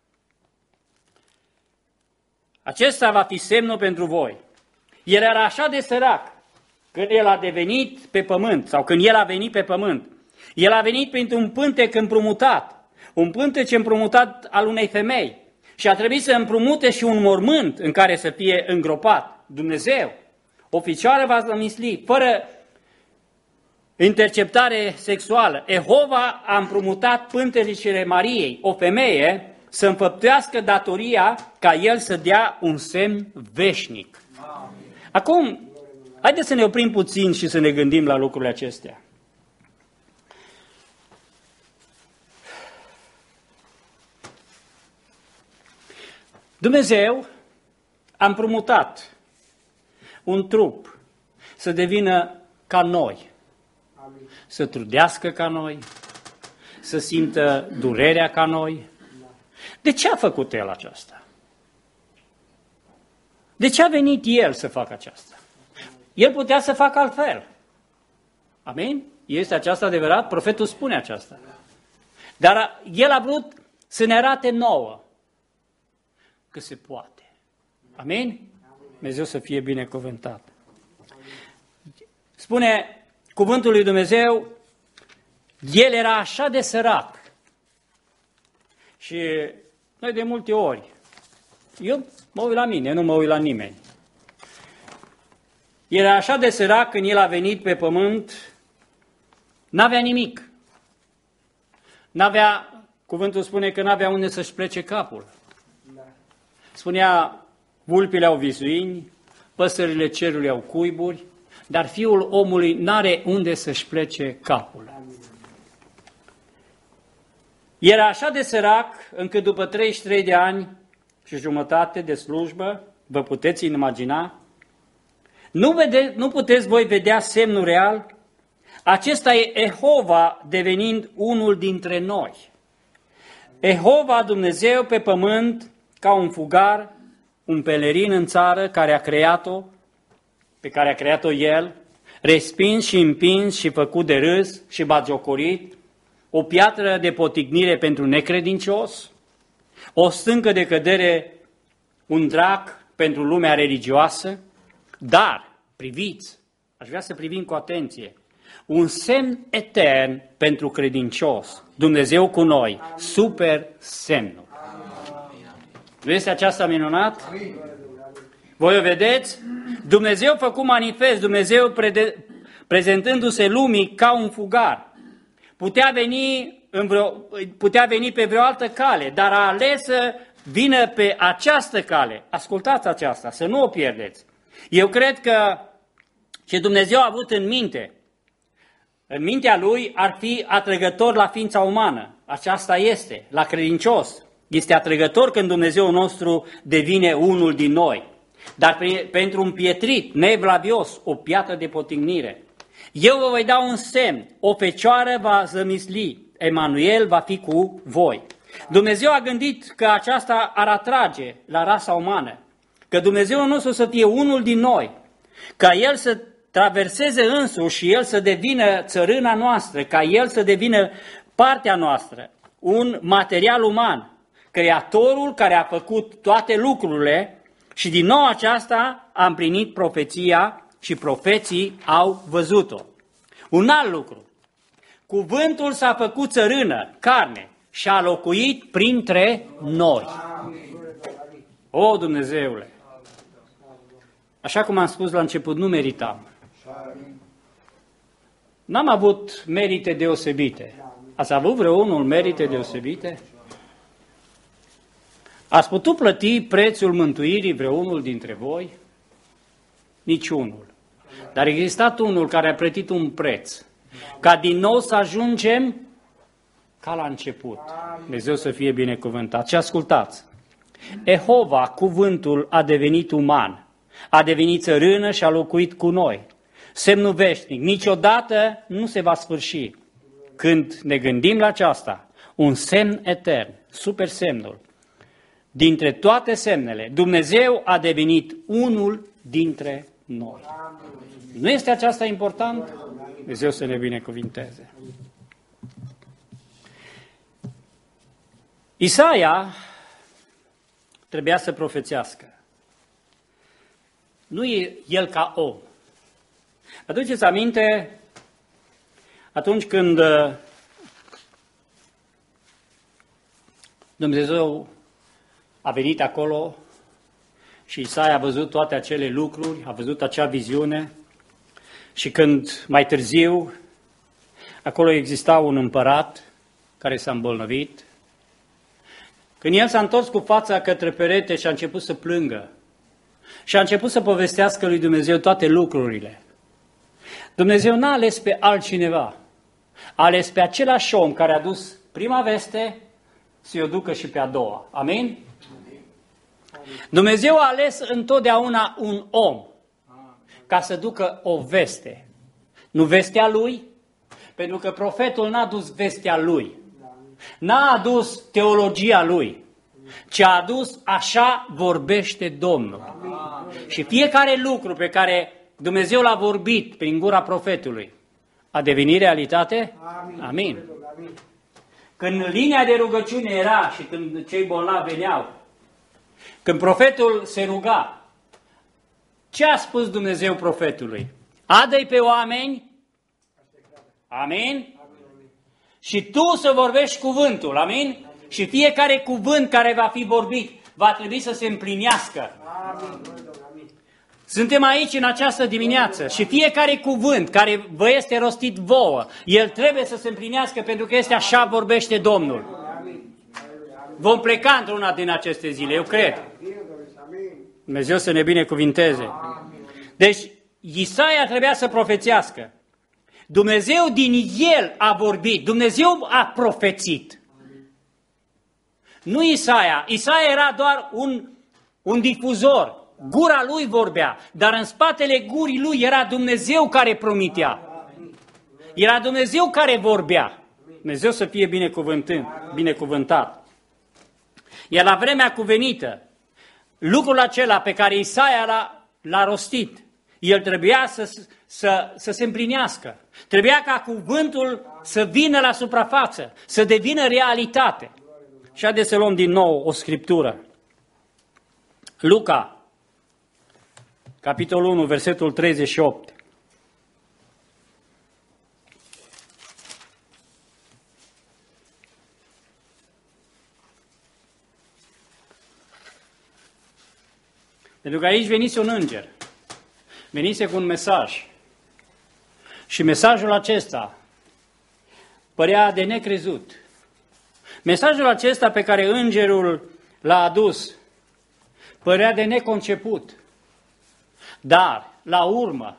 Acesta va fi semnul pentru voi. El era așa de sărac când El a devenit pe pământ sau când El a venit pe pământ. El a venit printr-un pântec împrumutat, un pântec împrumutat al unei femei și a trebuit să împrumute și un mormânt în care să fie îngropat. Dumnezeu, o ficioară va zămisli, fără interceptare sexuală. Jehova a împrumutat pântecele Mariei, o femeie, să înfăptuiască datoria ca El să dea un semn veșnic. Acum, haideți să ne oprim puțin și să ne gândim la lucrurile acestea. Dumnezeu a împrumutat un trup să devină ca noi, să trudească ca noi, să simtă durerea ca noi. De ce a făcut El aceasta? De ce a venit El să facă aceasta? El putea să facă altfel. Amin? Este aceasta adevărat? Profetul spune aceasta. Dar El a vrut să ne arate nouă că se poate. Amin? Dumnezeu să fie binecuvântat. Spune cuvântul lui Dumnezeu, El era așa de sărac. Și noi de multe ori, eu mă uit la mine, nu mă uit la nimeni. Era așa de sărac când El a venit pe pământ, n-avea nimic. Cuvântul spune că n-avea unde să-și plece capul. Spunea, vulpile au visuini, păsările cerului au cuiburi, dar Fiul omului n-are unde să-și plece capul. Era așa de sărac încât după 33 de ani și jumătate de slujbă, vă puteți imagina, nu puteți voi vedea semnul real? Acesta e Jehova devenind unul dintre noi. Jehova, Dumnezeu pe pământ, ca un fugar, un pelerin în țară care a creat-o, pe care a creat-o El, respins și împins și făcut de râs și batjocorit, o piatră de potignire pentru necredincios, o stâncă de cădere, un drac pentru lumea religioasă, dar, priviți, aș vrea să privim cu atenție, un semn etern pentru credincios, Dumnezeu cu noi, super semnul. Nu este aceasta minunat? Voi o vedeți? Dumnezeu făcut manifest, Dumnezeu prezentându-se lumii ca un fugar. Putea veni pe vreo altă cale, dar a ales să vină pe această cale. Ascultați aceasta, să nu o pierdeți. Eu cred că ce Dumnezeu a avut în mintea Lui ar fi atrăgător la ființa umană. Aceasta este, la credincios. Este atrăgător când Dumnezeu nostru devine unul din noi. Dar pentru un pietrit, neevlavios, o piatră de potignire. Eu vă voi da un semn, o fecioară va zămisli, Emanuel va fi cu voi. Dumnezeu a gândit că aceasta ar atrage la rasa umană, că Dumnezeu nostru să fie unul din noi, ca El să traverseze însuși și El să devină țărâna noastră, ca El să devină partea noastră, un material uman, Creatorul care a făcut toate lucrurile și din nou aceasta a împlinit profeția și profeții au văzut-o. Un alt lucru, cuvântul s-a făcut țărână, carne, și a locuit printre noi. O, Dumnezeule! Așa cum am spus la început, nu meritam. N-am avut merite deosebite. Ați avut vreunul merite deosebite? Ați putut plăti prețul mântuirii vreunul dintre voi? Niciunul. Dar a existat unul care a plătit un preț, ca din nou să ajungem ca la început. Dumnezeu să fie binecuvântat. Și ascultați, Jehova, cuvântul, a devenit uman, a devenit țărână și a locuit cu noi. Semnul veșnic, niciodată nu se va sfârși. Când ne gândim la aceasta, un semn etern, super semnul, dintre toate semnele, Dumnezeu a devenit unul dintre noi. Nu este aceasta important? Dumnezeu să ne binecuvinteze. Isaia trebuia să profețească. Nu e el ca om. Aduceți aminte, atunci când Dumnezeu a venit acolo și Isaia a văzut toate acele lucruri, a văzut acea viziune și când mai târziu acolo exista un împărat care s-a îmbolnăvit, când el s-a întors cu fața către perete și a început să plângă și a început să povestească lui Dumnezeu toate lucrurile, Dumnezeu n-a ales pe altcineva, a ales pe același om care a dus prima veste să-i o ducă și pe a doua. Amin? Dumnezeu a ales întotdeauna un om ca să ducă o veste. Nu vestea lui, pentru că profetul n-a dus vestea lui. N-a adus teologia lui, ci a adus așa vorbește Domnul. Și fiecare lucru pe care Dumnezeu l-a vorbit prin gura profetului a devenit realitate? Amin. Când linia de rugăciune era și când cei bolnavi veneau, când profetul se ruga, ce a spus Dumnezeu profetului? Adă-i pe oameni, amin? Și tu să vorbești cuvântul, amin? Și fiecare cuvânt care va fi vorbit va trebui să se împlinească. Suntem aici în această dimineață și fiecare cuvânt care vă este rostit vouă, el trebuie să se împlinească pentru că este așa vorbește Domnul. Vom pleca într-una din aceste zile, eu cred. Dumnezeu să ne binecuvinteze. Deci, Isaia trebuia să profețească. Dumnezeu din el a vorbit, Dumnezeu a profețit. Nu Isaia. Isaia era doar un difuzor. Gura lui vorbea, dar în spatele gurii lui era Dumnezeu care promitea. Era Dumnezeu care vorbea. Dumnezeu să fie binecuvântat. Iar la vremea cuvenită, lucrul acela pe care Isaia l-a rostit, el trebuia să se împlinească. Trebuia ca cuvântul să vină la suprafață, să devină realitate. Și haideți să luăm din nou o scriptură. Luca, capitolul 1, versetul 38. Pentru că aici venise un înger, venise cu un mesaj. Și mesajul acesta părea de necrezut. Mesajul acesta pe care îngerul l-a adus părea de neconceput. Dar, la urmă,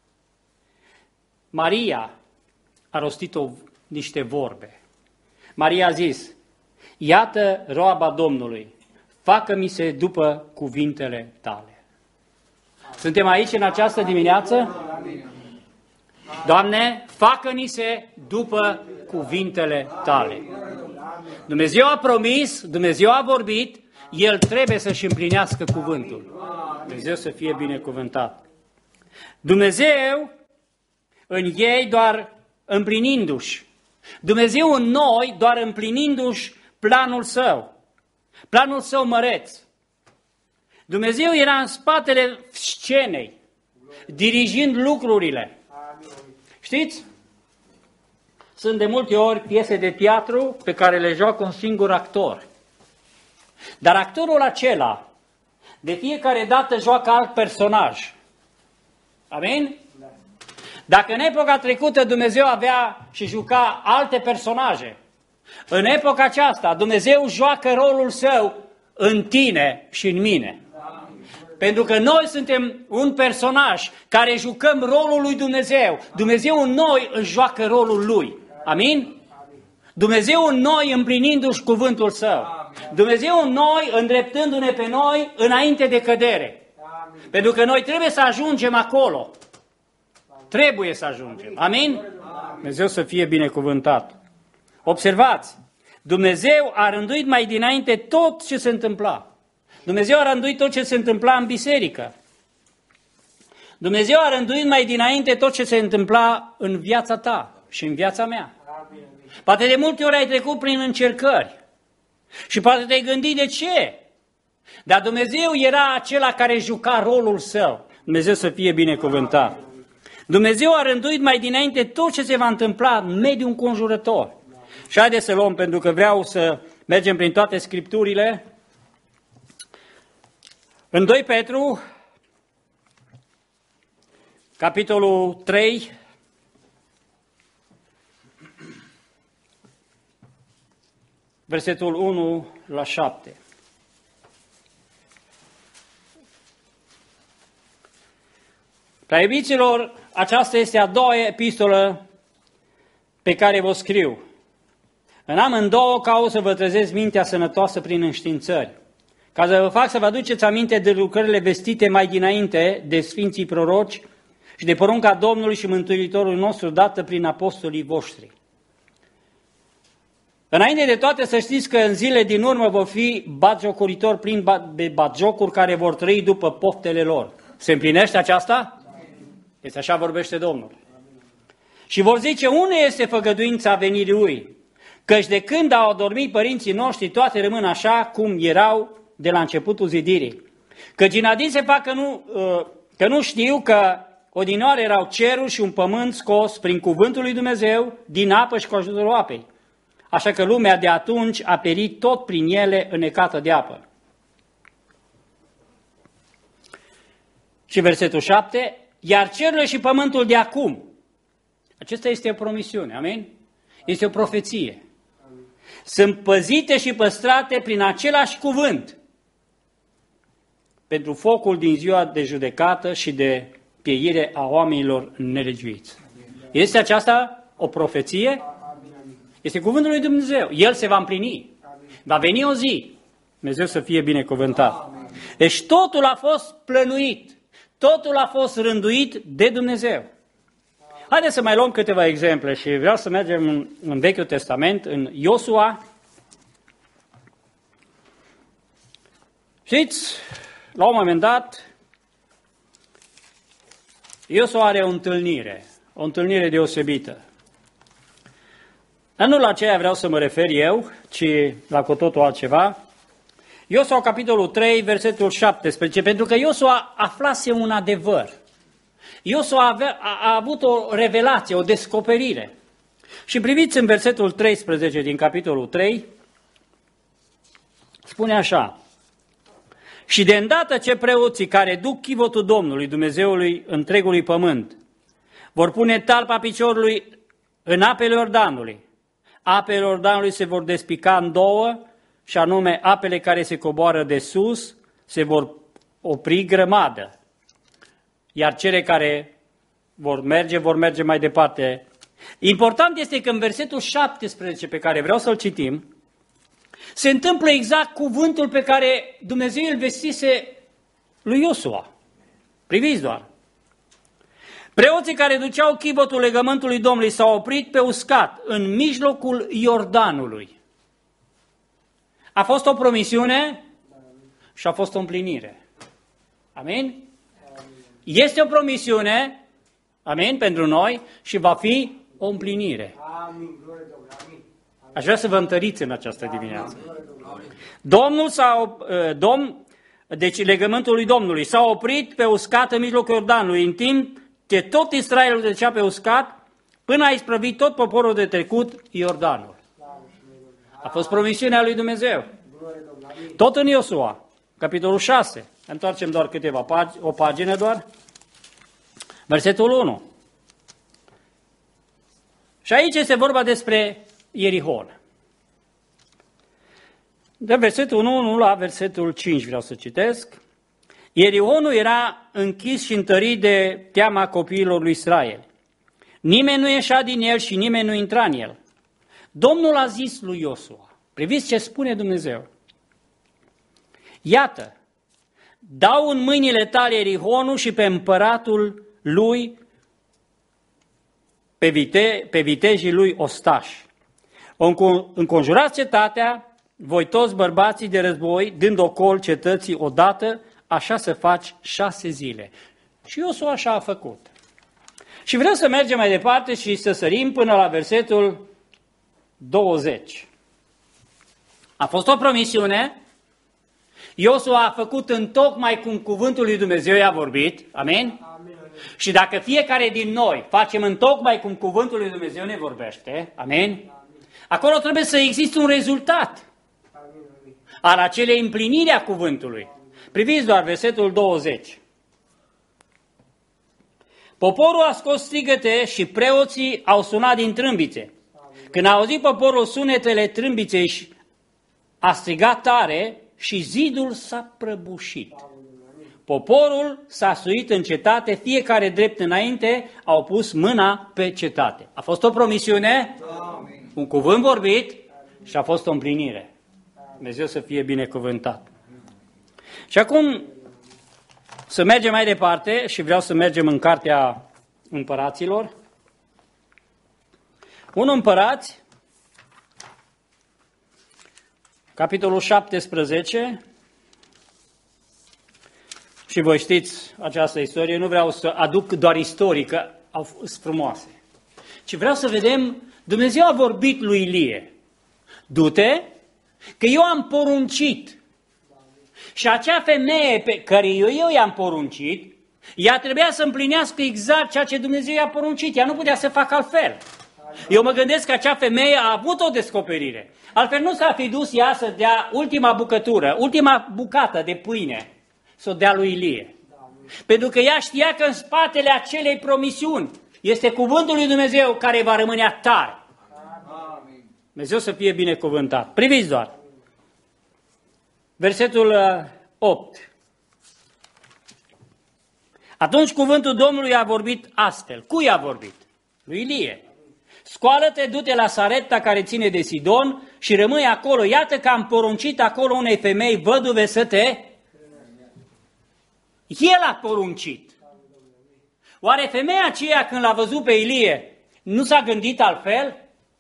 Maria a rostit niște vorbe. Maria a zis, iată roaba Domnului, facă-mi se după cuvintele tale. Suntem aici în această dimineață? Doamne, facă-ni se după cuvintele tale. Dumnezeu a promis, Dumnezeu a vorbit, El trebuie să-și împlinească cuvântul. Dumnezeu să fie binecuvântat. Dumnezeu în ei doar împlinindu-și. Dumnezeu în noi doar împlinindu-și planul său măreț. Dumnezeu era în spatele scenei, dirigind lucrurile. Știți? Sunt de multe ori piese de teatru pe care le joacă un singur actor. Dar actorul acela, de fiecare dată joacă alt personaj. Amin? Dacă în epoca trecută Dumnezeu avea și juca alte personaje, în epoca aceasta Dumnezeu joacă rolul său în tine și în mine. Pentru că noi suntem un personaj care jucăm rolul lui Dumnezeu. Dumnezeu în noi își joacă rolul lui. Amin? Dumnezeu în noi împlinindu-și cuvântul Său. Dumnezeu în noi îndreptându-ne pe noi înainte de cădere. Pentru că noi trebuie să ajungem acolo. Trebuie să ajungem. Amin? Dumnezeu să fie binecuvântat. Observați, Dumnezeu a rânduit mai dinainte tot ce se întâmpla. Dumnezeu a rânduit tot ce se întâmpla în biserică. Dumnezeu a rânduit mai dinainte tot ce se întâmpla în viața ta și în viața mea. Poate de multe ori ai trecut prin încercări și poate te-ai gândit de ce. Dar Dumnezeu era acela care juca rolul Său. Dumnezeu să fie binecuvântat. Dumnezeu a rânduit mai dinainte tot ce se va întâmpla în mediul înconjurător. Și haideți să luăm, pentru că vreau să mergem prin toate Scripturile. În 2 Petru, capitolul 3, versetul 1 la 7. Prea iubiților, aceasta este a doua epistolă pe care vă scriu. În amândouă caut să vă trezesc mintea sănătoasă prin înștiințări, ca să vă fac să vă aduceți aminte de lucrările vestite mai dinainte de Sfinții Proroci și de porunca Domnului și Mântuitorului nostru dată prin apostolii voștri. Înainte de toate să știți că în zile din urmă vor fi batjocoritori plini de batjocuri care vor trăi după poftele lor. Se împlinește aceasta? Este așa vorbește Domnul. Și vor zice, unde este făgăduința venirii Lui? Căci de când au adormit părinții noștri, toate rămân așa cum erau de la începutul zidirii. Căci inadin se fac că nu știu că odinioară erau cerul și un pământ scos prin cuvântul lui Dumnezeu din apă și cu ajutorul apei. Așa că lumea de atunci a perit tot prin ele înnecată de apă. Și versetul 7, iar cerurile și pământul de acum, acesta este o promisiune, amin? Este o profeție. Sunt păzite și păstrate prin același cuvânt pentru focul din ziua de judecată și de pieire a oamenilor nelegiuiți. Este aceasta o profeție? Este cuvântul lui Dumnezeu. El se va împlini. Va veni o zi. Dumnezeu să fie binecuvântat. Deci totul a fost plănuit. Totul a fost rânduit de Dumnezeu. Haideți să mai luăm câteva exemple și vreau să mergem în Vechiul Testament, în Iosua. Știți, la un moment dat, Iosua are o întâlnire deosebită. Dar nu la aceea vreau să mă refer eu, ci la cu totul altceva. Iosua, capitolul 3, versetul 17, pentru că Iosua aflase un adevăr. Iosua a avut o revelație, o descoperire. Și priviți în versetul 13 din capitolul 3, spune așa, și de îndată ce preoții care duc chivotul Domnului, Dumnezeului întregului pământ, vor pune talpa piciorului în apele Iordanului, apele Iordanului se vor despica în două, și anume apele care se coboară de sus se vor opri grămadă, iar cele care vor merge mai departe. Important este că în versetul 17 pe care vreau să-l citim, se întâmplă exact cuvântul pe care Dumnezeu îl vestise lui Iosua. Priviți doar. Preoții care duceau chivotul legământului Domnului s-au oprit pe uscat în mijlocul Iordanului. A fost o promisiune și a fost o împlinire. Amin? Este o promisiune, amin, pentru noi și va fi o împlinire. Aș vrea să vă întăriți în această dimineață. Deci legământul lui Domnului s-a oprit pe uscat în mijlocul Iordanului, în timp ce tot Israelul trecea pe uscat, până a isprăvit tot poporul de trecut Iordanul. A fost promisiunea lui Dumnezeu. Tot în Iosua, capitolul 6, întoarcem doar o pagină doar, versetul 1. Și aici este vorba despre Ierihon. De versetul 1 la versetul 5 vreau să citesc.
Ierihonul era închis și întărit de teama copiilor lui Israel. Nimeni nu ieșea din el și nimeni nu intra în el. Domnul a zis lui Iosua, priviți ce spune Dumnezeu. Iată, dau în mâinile tale Ierihonul și pe împăratul lui, pe vitejii lui ostași. Înconjurați cetatea, voi toți bărbații de război, dând ocol cetății odată, așa să faci 6 zile. Și Iosua așa a făcut. Și vreau să mergem mai departe și să sărim până la versetul 20. A fost o promisiune, Iosua a făcut întocmai cum cuvântul lui Dumnezeu i-a vorbit, amin? Amin. Și dacă fiecare din noi facem întocmai cum cuvântul lui Dumnezeu ne vorbește, amin? Amin. Acolo trebuie să existe un rezultat al acelei împliniri a cuvântului. Priviți doar versetul 20. Poporul a scos strigăte și preoții au sunat din trâmbițe. Când a auzit poporul sunetele trâmbiței, a strigat tare și zidul s-a prăbușit. Poporul s-a suit în cetate, fiecare drept înainte, au pus mâna pe cetate. A fost o promisiune, un cuvânt vorbit și a fost o împlinire. Dumnezeu să fie binecuvântat. Și acum să mergem mai departe și vreau să mergem în Cartea Împăraților. 1 Împărați, capitolul 17, și voi știți această istorie, nu vreau să aduc doar istorii, că au fost frumoase, ci vreau să vedem, Dumnezeu a vorbit lui Ilie, du-te, că eu am poruncit. Și acea femeie pe care eu i-am poruncit, ea trebuia să împlinească exact ceea ce Dumnezeu i-a poruncit. Ea nu putea să facă altfel. Eu mă gândesc că acea femeie a avut o descoperire. Altfel nu s-ar fi dus ea să dea ultima bucătură, ultima bucată de pâine, să o dea lui Ilie. Pentru că ea știa că în spatele acelei promisiuni este cuvântul lui Dumnezeu care va rămâne tare. Dumnezeu să fie binecuvântat. Priviți doar. Versetul 8. Atunci cuvântul Domnului a vorbit astfel. Cui a vorbit? Lui Ilie. Scoală-te, du-te la Sarepta care ține de Sidon și rămâi acolo. Iată că am poruncit acolo unei femei văduve să te... El a poruncit. Oare femeia aceea când l-a văzut pe Ilie nu s-a gândit altfel?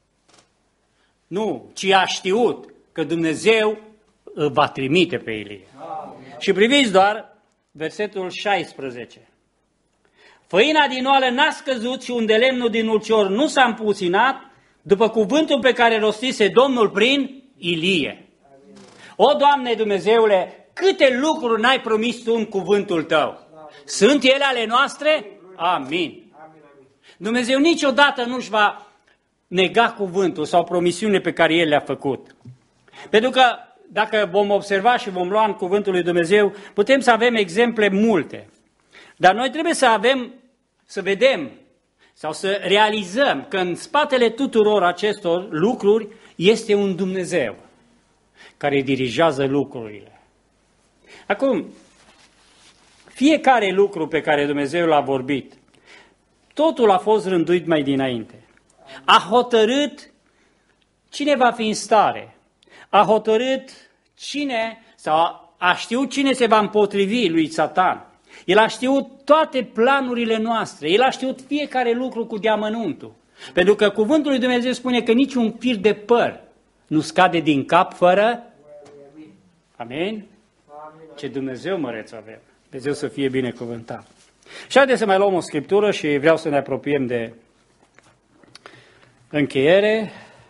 Nu, ci a știut că Dumnezeu îl va trimite pe Ilie. Și priviți doar versetul 16. Făina din oală n-a scăzut și un de lemnul din ulcior nu s-a împuținat după cuvântul pe care rostise Domnul prin Ilie. O, Doamne Dumnezeule, câte lucruri n-ai promis Tu în cuvântul Tău. Sunt ele ale noastre? Amin. Dumnezeu niciodată nu-și va nega cuvântul sau promisiunile pe care El le-a făcut. Pentru că dacă vom observa și vom lua în cuvântul lui Dumnezeu, putem să avem exemple multe. Dar noi trebuie să vedem sau să realizăm că în spatele tuturor acestor lucruri este un Dumnezeu care dirigează lucrurile. Acum, fiecare lucru pe care Dumnezeu l-a vorbit, totul a fost rânduit mai dinainte. A hotărât cine va fi în stare. A hotărât cine, sau a știut cine se va împotrivi lui Satan. El a știut toate planurile noastre. El a știut fiecare lucru cu deamănuntul. Pentru că cuvântul lui Dumnezeu spune că niciun fir de păr nu scade din cap fără... Amin? Ce Dumnezeu măreț avem. Dumnezeu să fie binecuvântat. Și haideți să mai luăm o scriptură și vreau să ne apropiem de încheiere.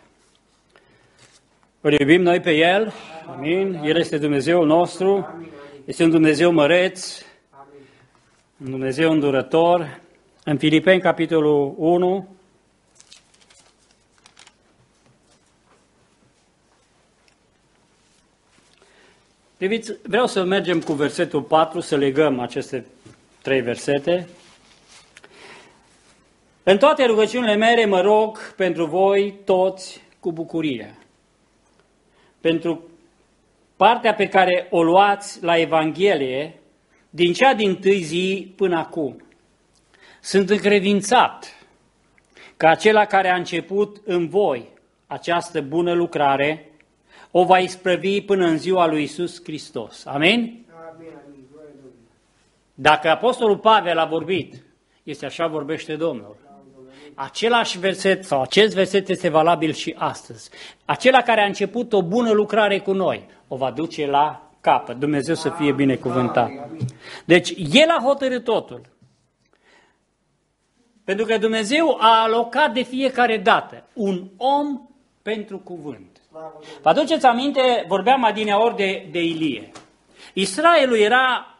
Îl iubim noi pe El. Amin. El este Dumnezeul nostru. Este un Dumnezeu măreț. Un Dumnezeu îndurător. În Filipeni, capitolul 1, priviți, vreau să mergem cu versetul 4, să legăm aceste 3 versete. În toate rugăciunile mele mă rog pentru voi toți cu bucurie. Pentru partea pe care o luați la Evanghelie, din cea dintâi zi până acum, sunt încredințat că acela care a început în voi această bună lucrare o va isprăvi până în ziua lui Iisus Hristos. Amin? Dacă Apostolul Pavel a vorbit, este așa vorbește Domnul. Același verset sau acest verset este valabil și astăzi. Acela care a început o bună lucrare cu noi o va duce la capăt. Dumnezeu să fie binecuvântat. Deci El a hotărât totul. Pentru că Dumnezeu a alocat de fiecare dată un om pentru cuvânt. Vă aduceți aminte, vorbeam adineaori de Ilie. Israelul era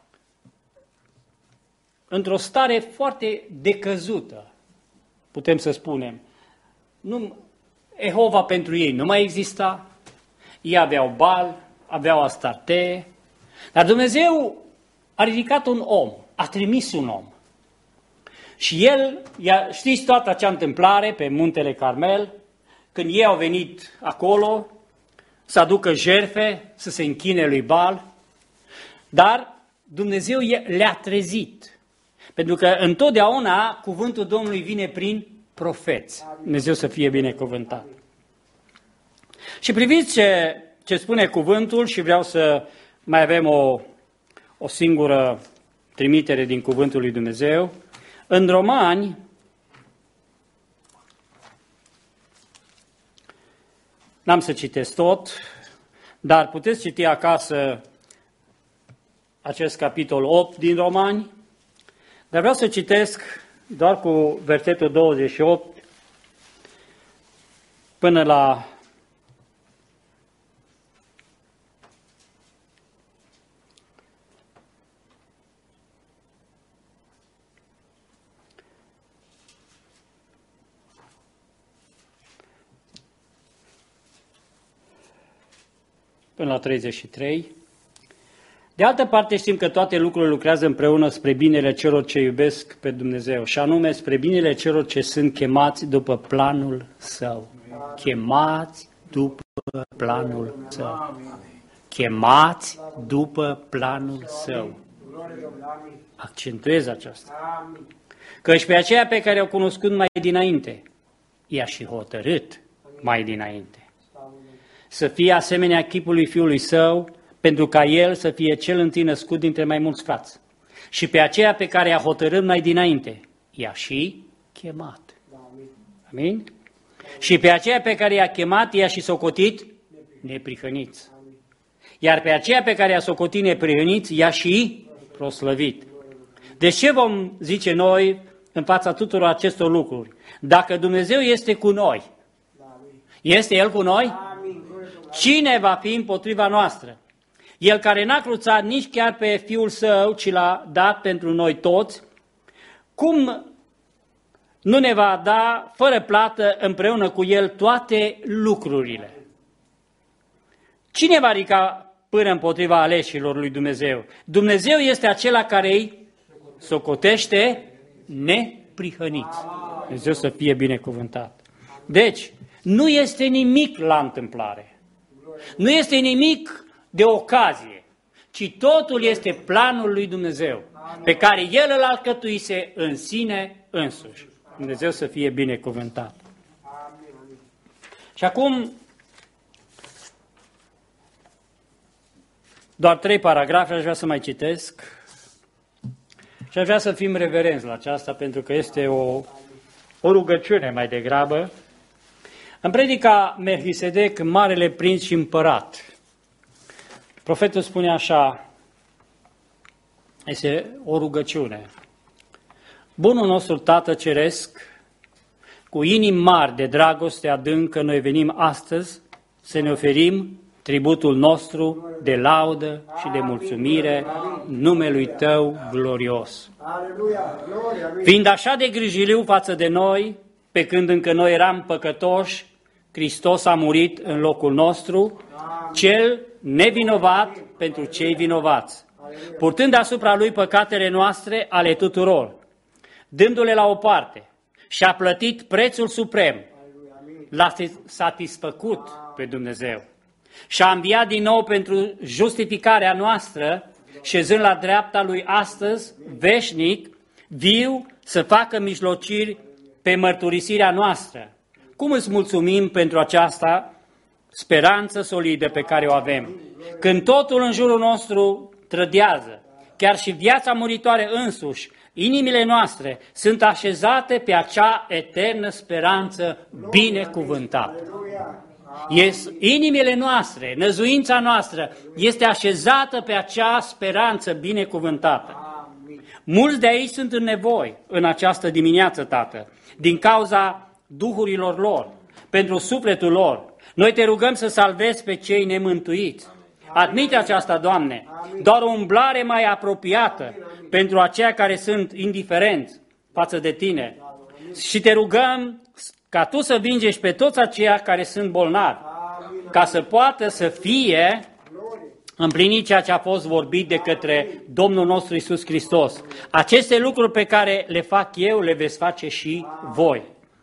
într-o stare foarte decăzută, putem să spunem. Jehova pentru ei nu mai exista, ei aveau Baal, aveau Astarte, dar Dumnezeu a ridicat un om, a trimis un om. Și el, știți toată acea întâmplare pe muntele Carmel, când ei au venit acolo să aducă jertfe, să se închine lui Baal, dar Dumnezeu le-a trezit. Pentru că întotdeauna cuvântul Domnului vine prin profeți. Dumnezeu să fie binecuvântat. Și priviți ce spune cuvântul și vreau să mai avem o singură trimitere din cuvântul lui Dumnezeu. În Romani, n-am să citesc tot, dar puteți citi acasă acest capitol 8 din Romani, dar vreau să citesc doar cu versetul 28 până la până la 33. De altă parte știm că toate lucrurile lucrează împreună spre binele celor ce iubesc pe Dumnezeu, și anume spre binele celor ce sunt chemați după planul Său. Chemați după planul Său. Chemați după planul Său. Accentuez aceasta. Căci pe aceea pe care au cunoscut mai dinainte, i-a și hotărât mai dinainte să fie asemenea chipului Fiului Său, pentru ca El să fie cel întâi născut dintre mai mulți frați. Și pe aceea pe care i-a hotărât mai dinainte, i-a și chemat. Amin? Și pe aceea pe care i-a chemat, i-a și socotit neprihăniți. Iar pe aceea pe care i-a socotit neprihăniți, i-a și proslăvit. Deci ce vom zice noi în fața tuturor acestor lucruri? Dacă Dumnezeu este cu noi, este El cu noi? Cine va fi împotriva noastră? El care n-a cruțat nici chiar pe Fiul Său, ci l-a dat pentru noi toți, cum nu ne va da fără plată împreună cu El toate lucrurile? Cine va ridica până împotriva aleșilor lui Dumnezeu? Dumnezeu este acela care îi socotește neprihăniți. Dumnezeu să fie binecuvântat. Deci, nu este nimic la întâmplare. Nu este nimic de ocazie, ci totul este planul lui Dumnezeu, pe care El îl alcătuise în sine însuși. Dumnezeu să fie binecuvântat. Și acum, doar 3 paragrafe aș vrea să mai citesc și aș vrea să fim reverenți la aceasta, pentru că este o rugăciune mai degrabă. În predica Melchisedec, Marele Prinț și Împărat, profetul spune așa, este o rugăciune. Bunul nostru Tată Ceresc, cu inimi mari de dragoste adâncă, noi venim astăzi să ne oferim tributul nostru de laudă și de mulțumire numelui Tău glorios. Fiind așa de grijiliu față de noi, pe când încă noi eram păcătoși, Hristos a murit în locul nostru, Cel nevinovat pentru cei vinovați, purtând asupra Lui păcatele noastre ale tuturor, dându-le la o parte, și-a plătit prețul suprem, l-a satisfăcut pe Dumnezeu și a înviat din nou pentru justificarea noastră șezând la dreapta lui astăzi, veșnic, viu, să facă mijlociri pe mărturisirea noastră. Cum îți mulțumim pentru aceasta speranță solidă pe care o avem? Când totul în jurul nostru trădează, chiar și viața muritoare însuși, inimile noastre sunt așezate pe acea eternă speranță binecuvântată. Inimile noastre, năzuința noastră este așezată pe acea speranță binecuvântată. Mulți de aici sunt în nevoi în această dimineață, Tată, din cauza duhurilor lor, pentru sufletul lor. Noi te rugăm să salvezi pe cei nemântuiți. Admite aceasta, Doamne, doar o umblare mai apropiată pentru aceia care sunt indiferenți față de Tine. Și te rugăm ca Tu să vingești pe toți aceia care sunt bolnavi, ca să poată să fie împlinit ceea ce a fost vorbit de către Domnul nostru Iisus Hristos. Aceste lucruri pe care le fac eu, le veți face și voi.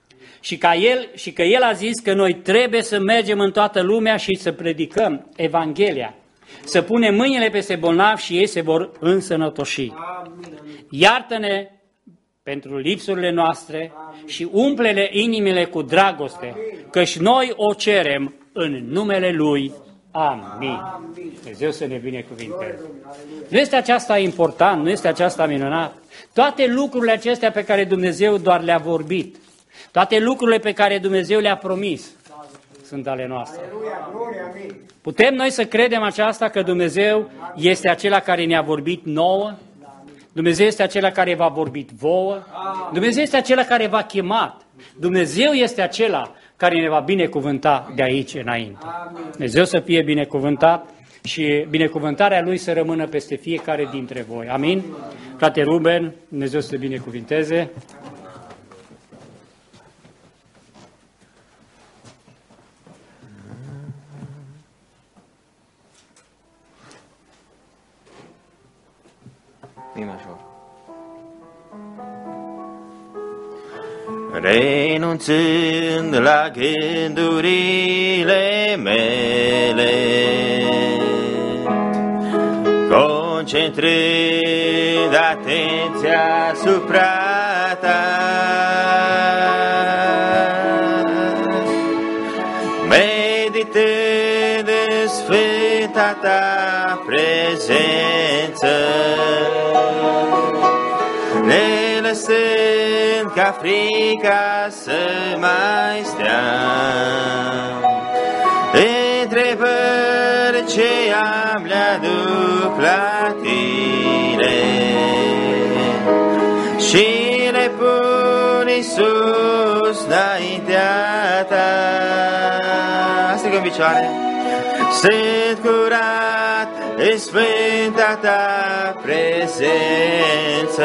Și că El a zis că noi trebuie să mergem în toată lumea și să predicăm Evanghelia, să punem mâinile peste bolnavi și ei se vor însănătoși. Iartă-ne pentru lipsurile noastre și umple-le inimile cu dragoste, căci noi o cerem în numele Lui. Amin. Dumnezeu să ne binecuvinteze. Nu este aceasta important, nu este aceasta minunat? Toate lucrurile acestea pe care Dumnezeu doar le-a vorbit, toate lucrurile pe care Dumnezeu le-a promis, sunt ale noastre. Putem noi să credem aceasta că Dumnezeu este acela care ne-a vorbit nouă? Dumnezeu este acela care v-a vorbit vouă? Dumnezeu este acela care v-a chemat? Dumnezeu este acela care ne va binecuvânta de aici înainte. Dumnezeu să fie binecuvântat și binecuvântarea Lui să rămână peste fiecare dintre voi. Amin? Frate Ruben, Dumnezeu să te binecuvinteze.
Mi major. Renunțând la gândurile mele, concentrând atenția asupra Ta, meditând în sfânta Ta prezență, ne lăsând ca frica să mai stea, întrebări ce am le-aduc la Tine și le pun, Iisus, înaintea Ta. Strigă în picioare. Sunt curat în sfânta Ta prezență,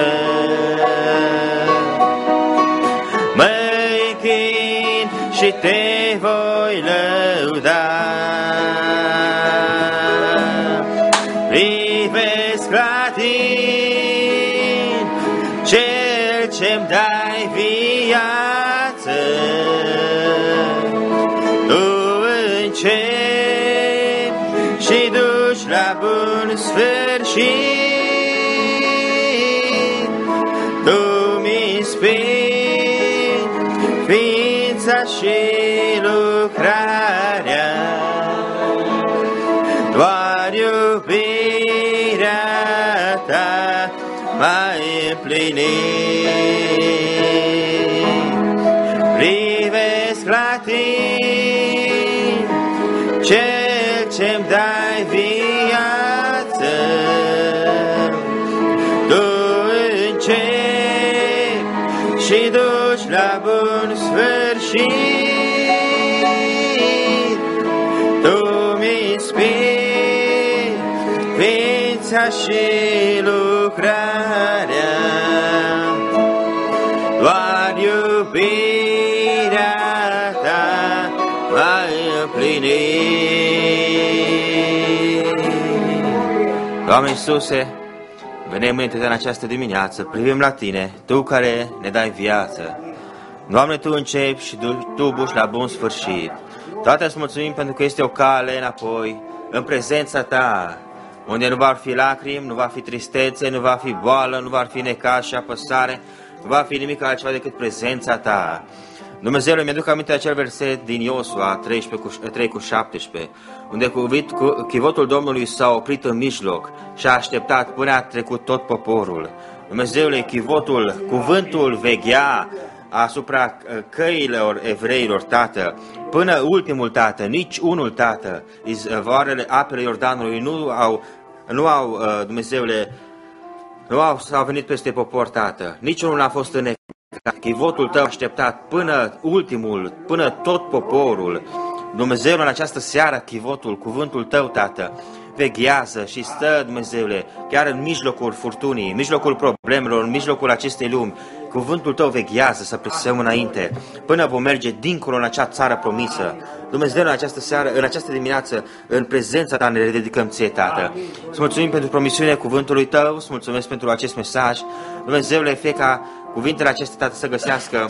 mă închin și Te voi lăuda. Privesc la Tine, Cel ce-mi dai viață, Tu începi și duci la bun sfârșit. Tu mi inspiri ființa și lucrarea, doar iubirea Ta m-a împlinit. Privesc la Tine, Cel ce-mi dai viață, Tu începi și duci la bun sfârșit. Tu mi inspiri ființa și lucrarea, doar iubirea Ta m-a împlinit. Doamne Iisuse, venim înainte în această dimineață, privim la Tine, Tu care ne dai viață. Doamne, Tu începi și Tu duci la bun sfârșit. Toate îți mulțumim pentru că este o cale înapoi, în prezența Ta, unde nu va fi lacrimi, nu va fi tristețe, nu va fi boală, nu va fi necaz și apăsare, nu va fi nimic altceva decât prezența Ta. Dumnezeule, mi-aduc aminte de acel verset din Iosua 3:17, unde chivotul Domnului s-a oprit în mijloc și a așteptat până a trecut tot poporul. Dumnezeule, cuvântul veghea asupra căilor evreilor, Tată, până ultimul, Tată, nici unul, Tată, izvoarele apele Iordanului s-au venit peste popor, Tată, niciunul n-a fost înnecat. Chivotul Tău a așteptat până ultimul, până tot poporul. Dumnezeule, în această seară, cuvântul Tău, Tată, veghează și stă, Dumnezeule, chiar în mijlocul furtunii, în mijlocul problemelor, în mijlocul acestei lumi. Cuvântul Tău veghează să presăm înainte, până vom merge dincolo în acea țară promisă. Dumnezeu, în această seară, în această dimineață, în prezența Ta ne rededicăm Ție, Tată. Îți mulțumim pentru promisiunea cuvântului Tău, îți mulțumesc pentru acest mesaj. Dumnezeule, fie ca cuvintele acestea, Tată, să găsească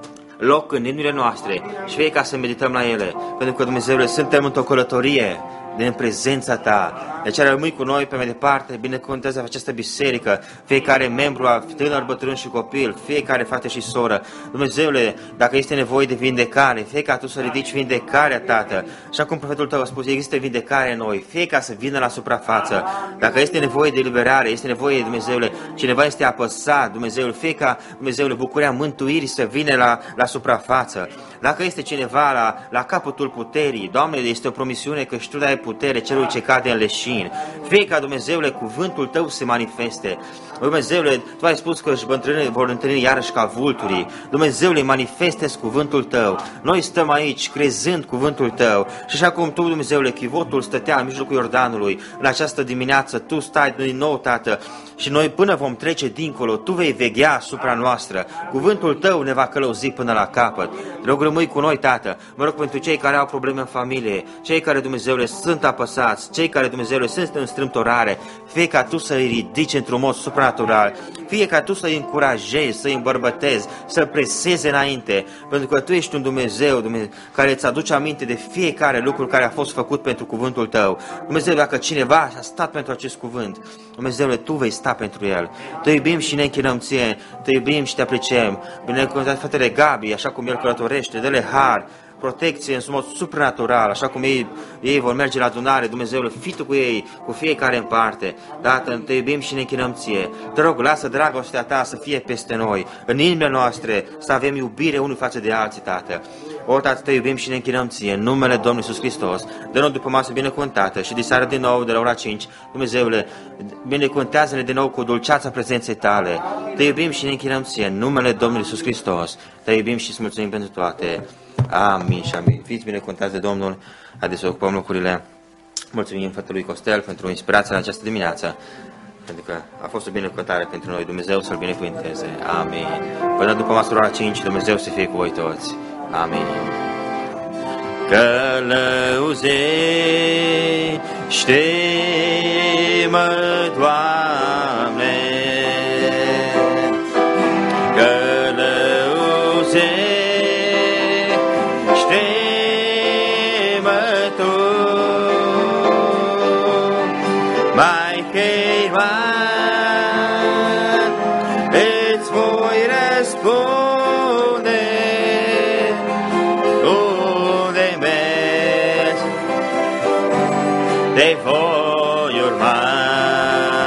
loc în inimile noastre și fie ca să medităm la ele, pentru că, Dumnezeule, suntem într-o călătorie din prezența Ta. De aceea rămâi cu noi pe mai departe, binecuvântează această biserică, fiecare membru, tânăr, bătrân și copil, fiecare frate și soră. Dumnezeule, dacă este nevoie de vindecare, fie ca Tu să ridici vindecarea, Tată. Și acum profetul Tău a spus, există vindecare în noi, fie ca să vină la suprafață. Dacă este nevoie de eliberare, este nevoie, Dumnezeule, cineva este apăsat, Dumnezeule, fie ca, Dumnezeule, bucuria mântuirii să vină la suprafață. Dacă este cineva la capătul puterii, Doamne, este o promisiune că și Tu dai putere celui ce cade în leșin. Fie ca, Dumnezeule, cuvântul Tău se manifeste. Dumnezeule, Tu ai spus că își vor întâlni iarăși ca vulturii. Dumnezeule, manifestă-ți cuvântul Tău. Noi stăm aici crezând cuvântul Tău. Și așa cum Tu, Dumnezeule, chivotul stătea în mijlocul Iordanului, în această dimineață, Tu stai din nou, Tată, și noi până vom trece dincolo, Tu vei veghea asupra noastră. Cuvântul Tău ne va călăuzi până la capăt. Te rog, rămâi cu noi, Tată. Mă rog pentru cei care au probleme în familie, cei care, Dumnezeule, sunt apăsați, cei care, Dumnezeule, sunt în strâmtorare, fie ca Tu să-i ridici într-un mod supranatural, fie ca Tu să-i încurajezi, să-i îmbărbătezi, să-l preseze înainte, pentru că Tu ești un Dumnezeu care îți aduce aminte de fiecare lucru care a fost făcut pentru cuvântul Tău. Dumnezeu, dacă cineva a stat pentru acest cuvânt, Dumnezeule, Tu vei sta pentru el. Te iubim și ne închinăm Ție, Te iubim și Te apreciem. Binecuvântat fratele Gabi, așa cum el călătorește, dă-le har, protecție în mod supranatural, așa cum ei vor merge la adunare, Dumnezeule, fii Tu cu ei, cu fiecare în parte. Tată, Te iubim și ne închinăm Ție. Te rog, lasă dragostea Ta să fie peste noi, în inimile noastre, să avem iubire unul față de alții, Tată. O, Tată, Te iubim și ne închinăm Ție, în numele Domnului Iisus Hristos. Dă-ne după masă binecuvântată și diseară din nou, de la ora 5, Dumnezeule, binecuvântează-ne din nou cu dulceața prezenței Tale. Te iubim și ne închinăm Ție, în numele Domnului Iisus Hristos. Te iubim și îți mulțumim pentru toate. Amin și amin. Fiți binecuvântați de Domnul. Haideți să ocupăm locurile. Mulțumim fratelui Costel pentru inspirația în această dimineață, pentru că a fost o binecuvântare pentru noi. Dumnezeu să-L binecuvânteze. Amin. Până după masă ora 5, Dumnezeu să fie cu voi toți. Amin. Călăuzește-mă, Doamne, călăuzește-mă Tu, mai chemat, îți voi răspunde.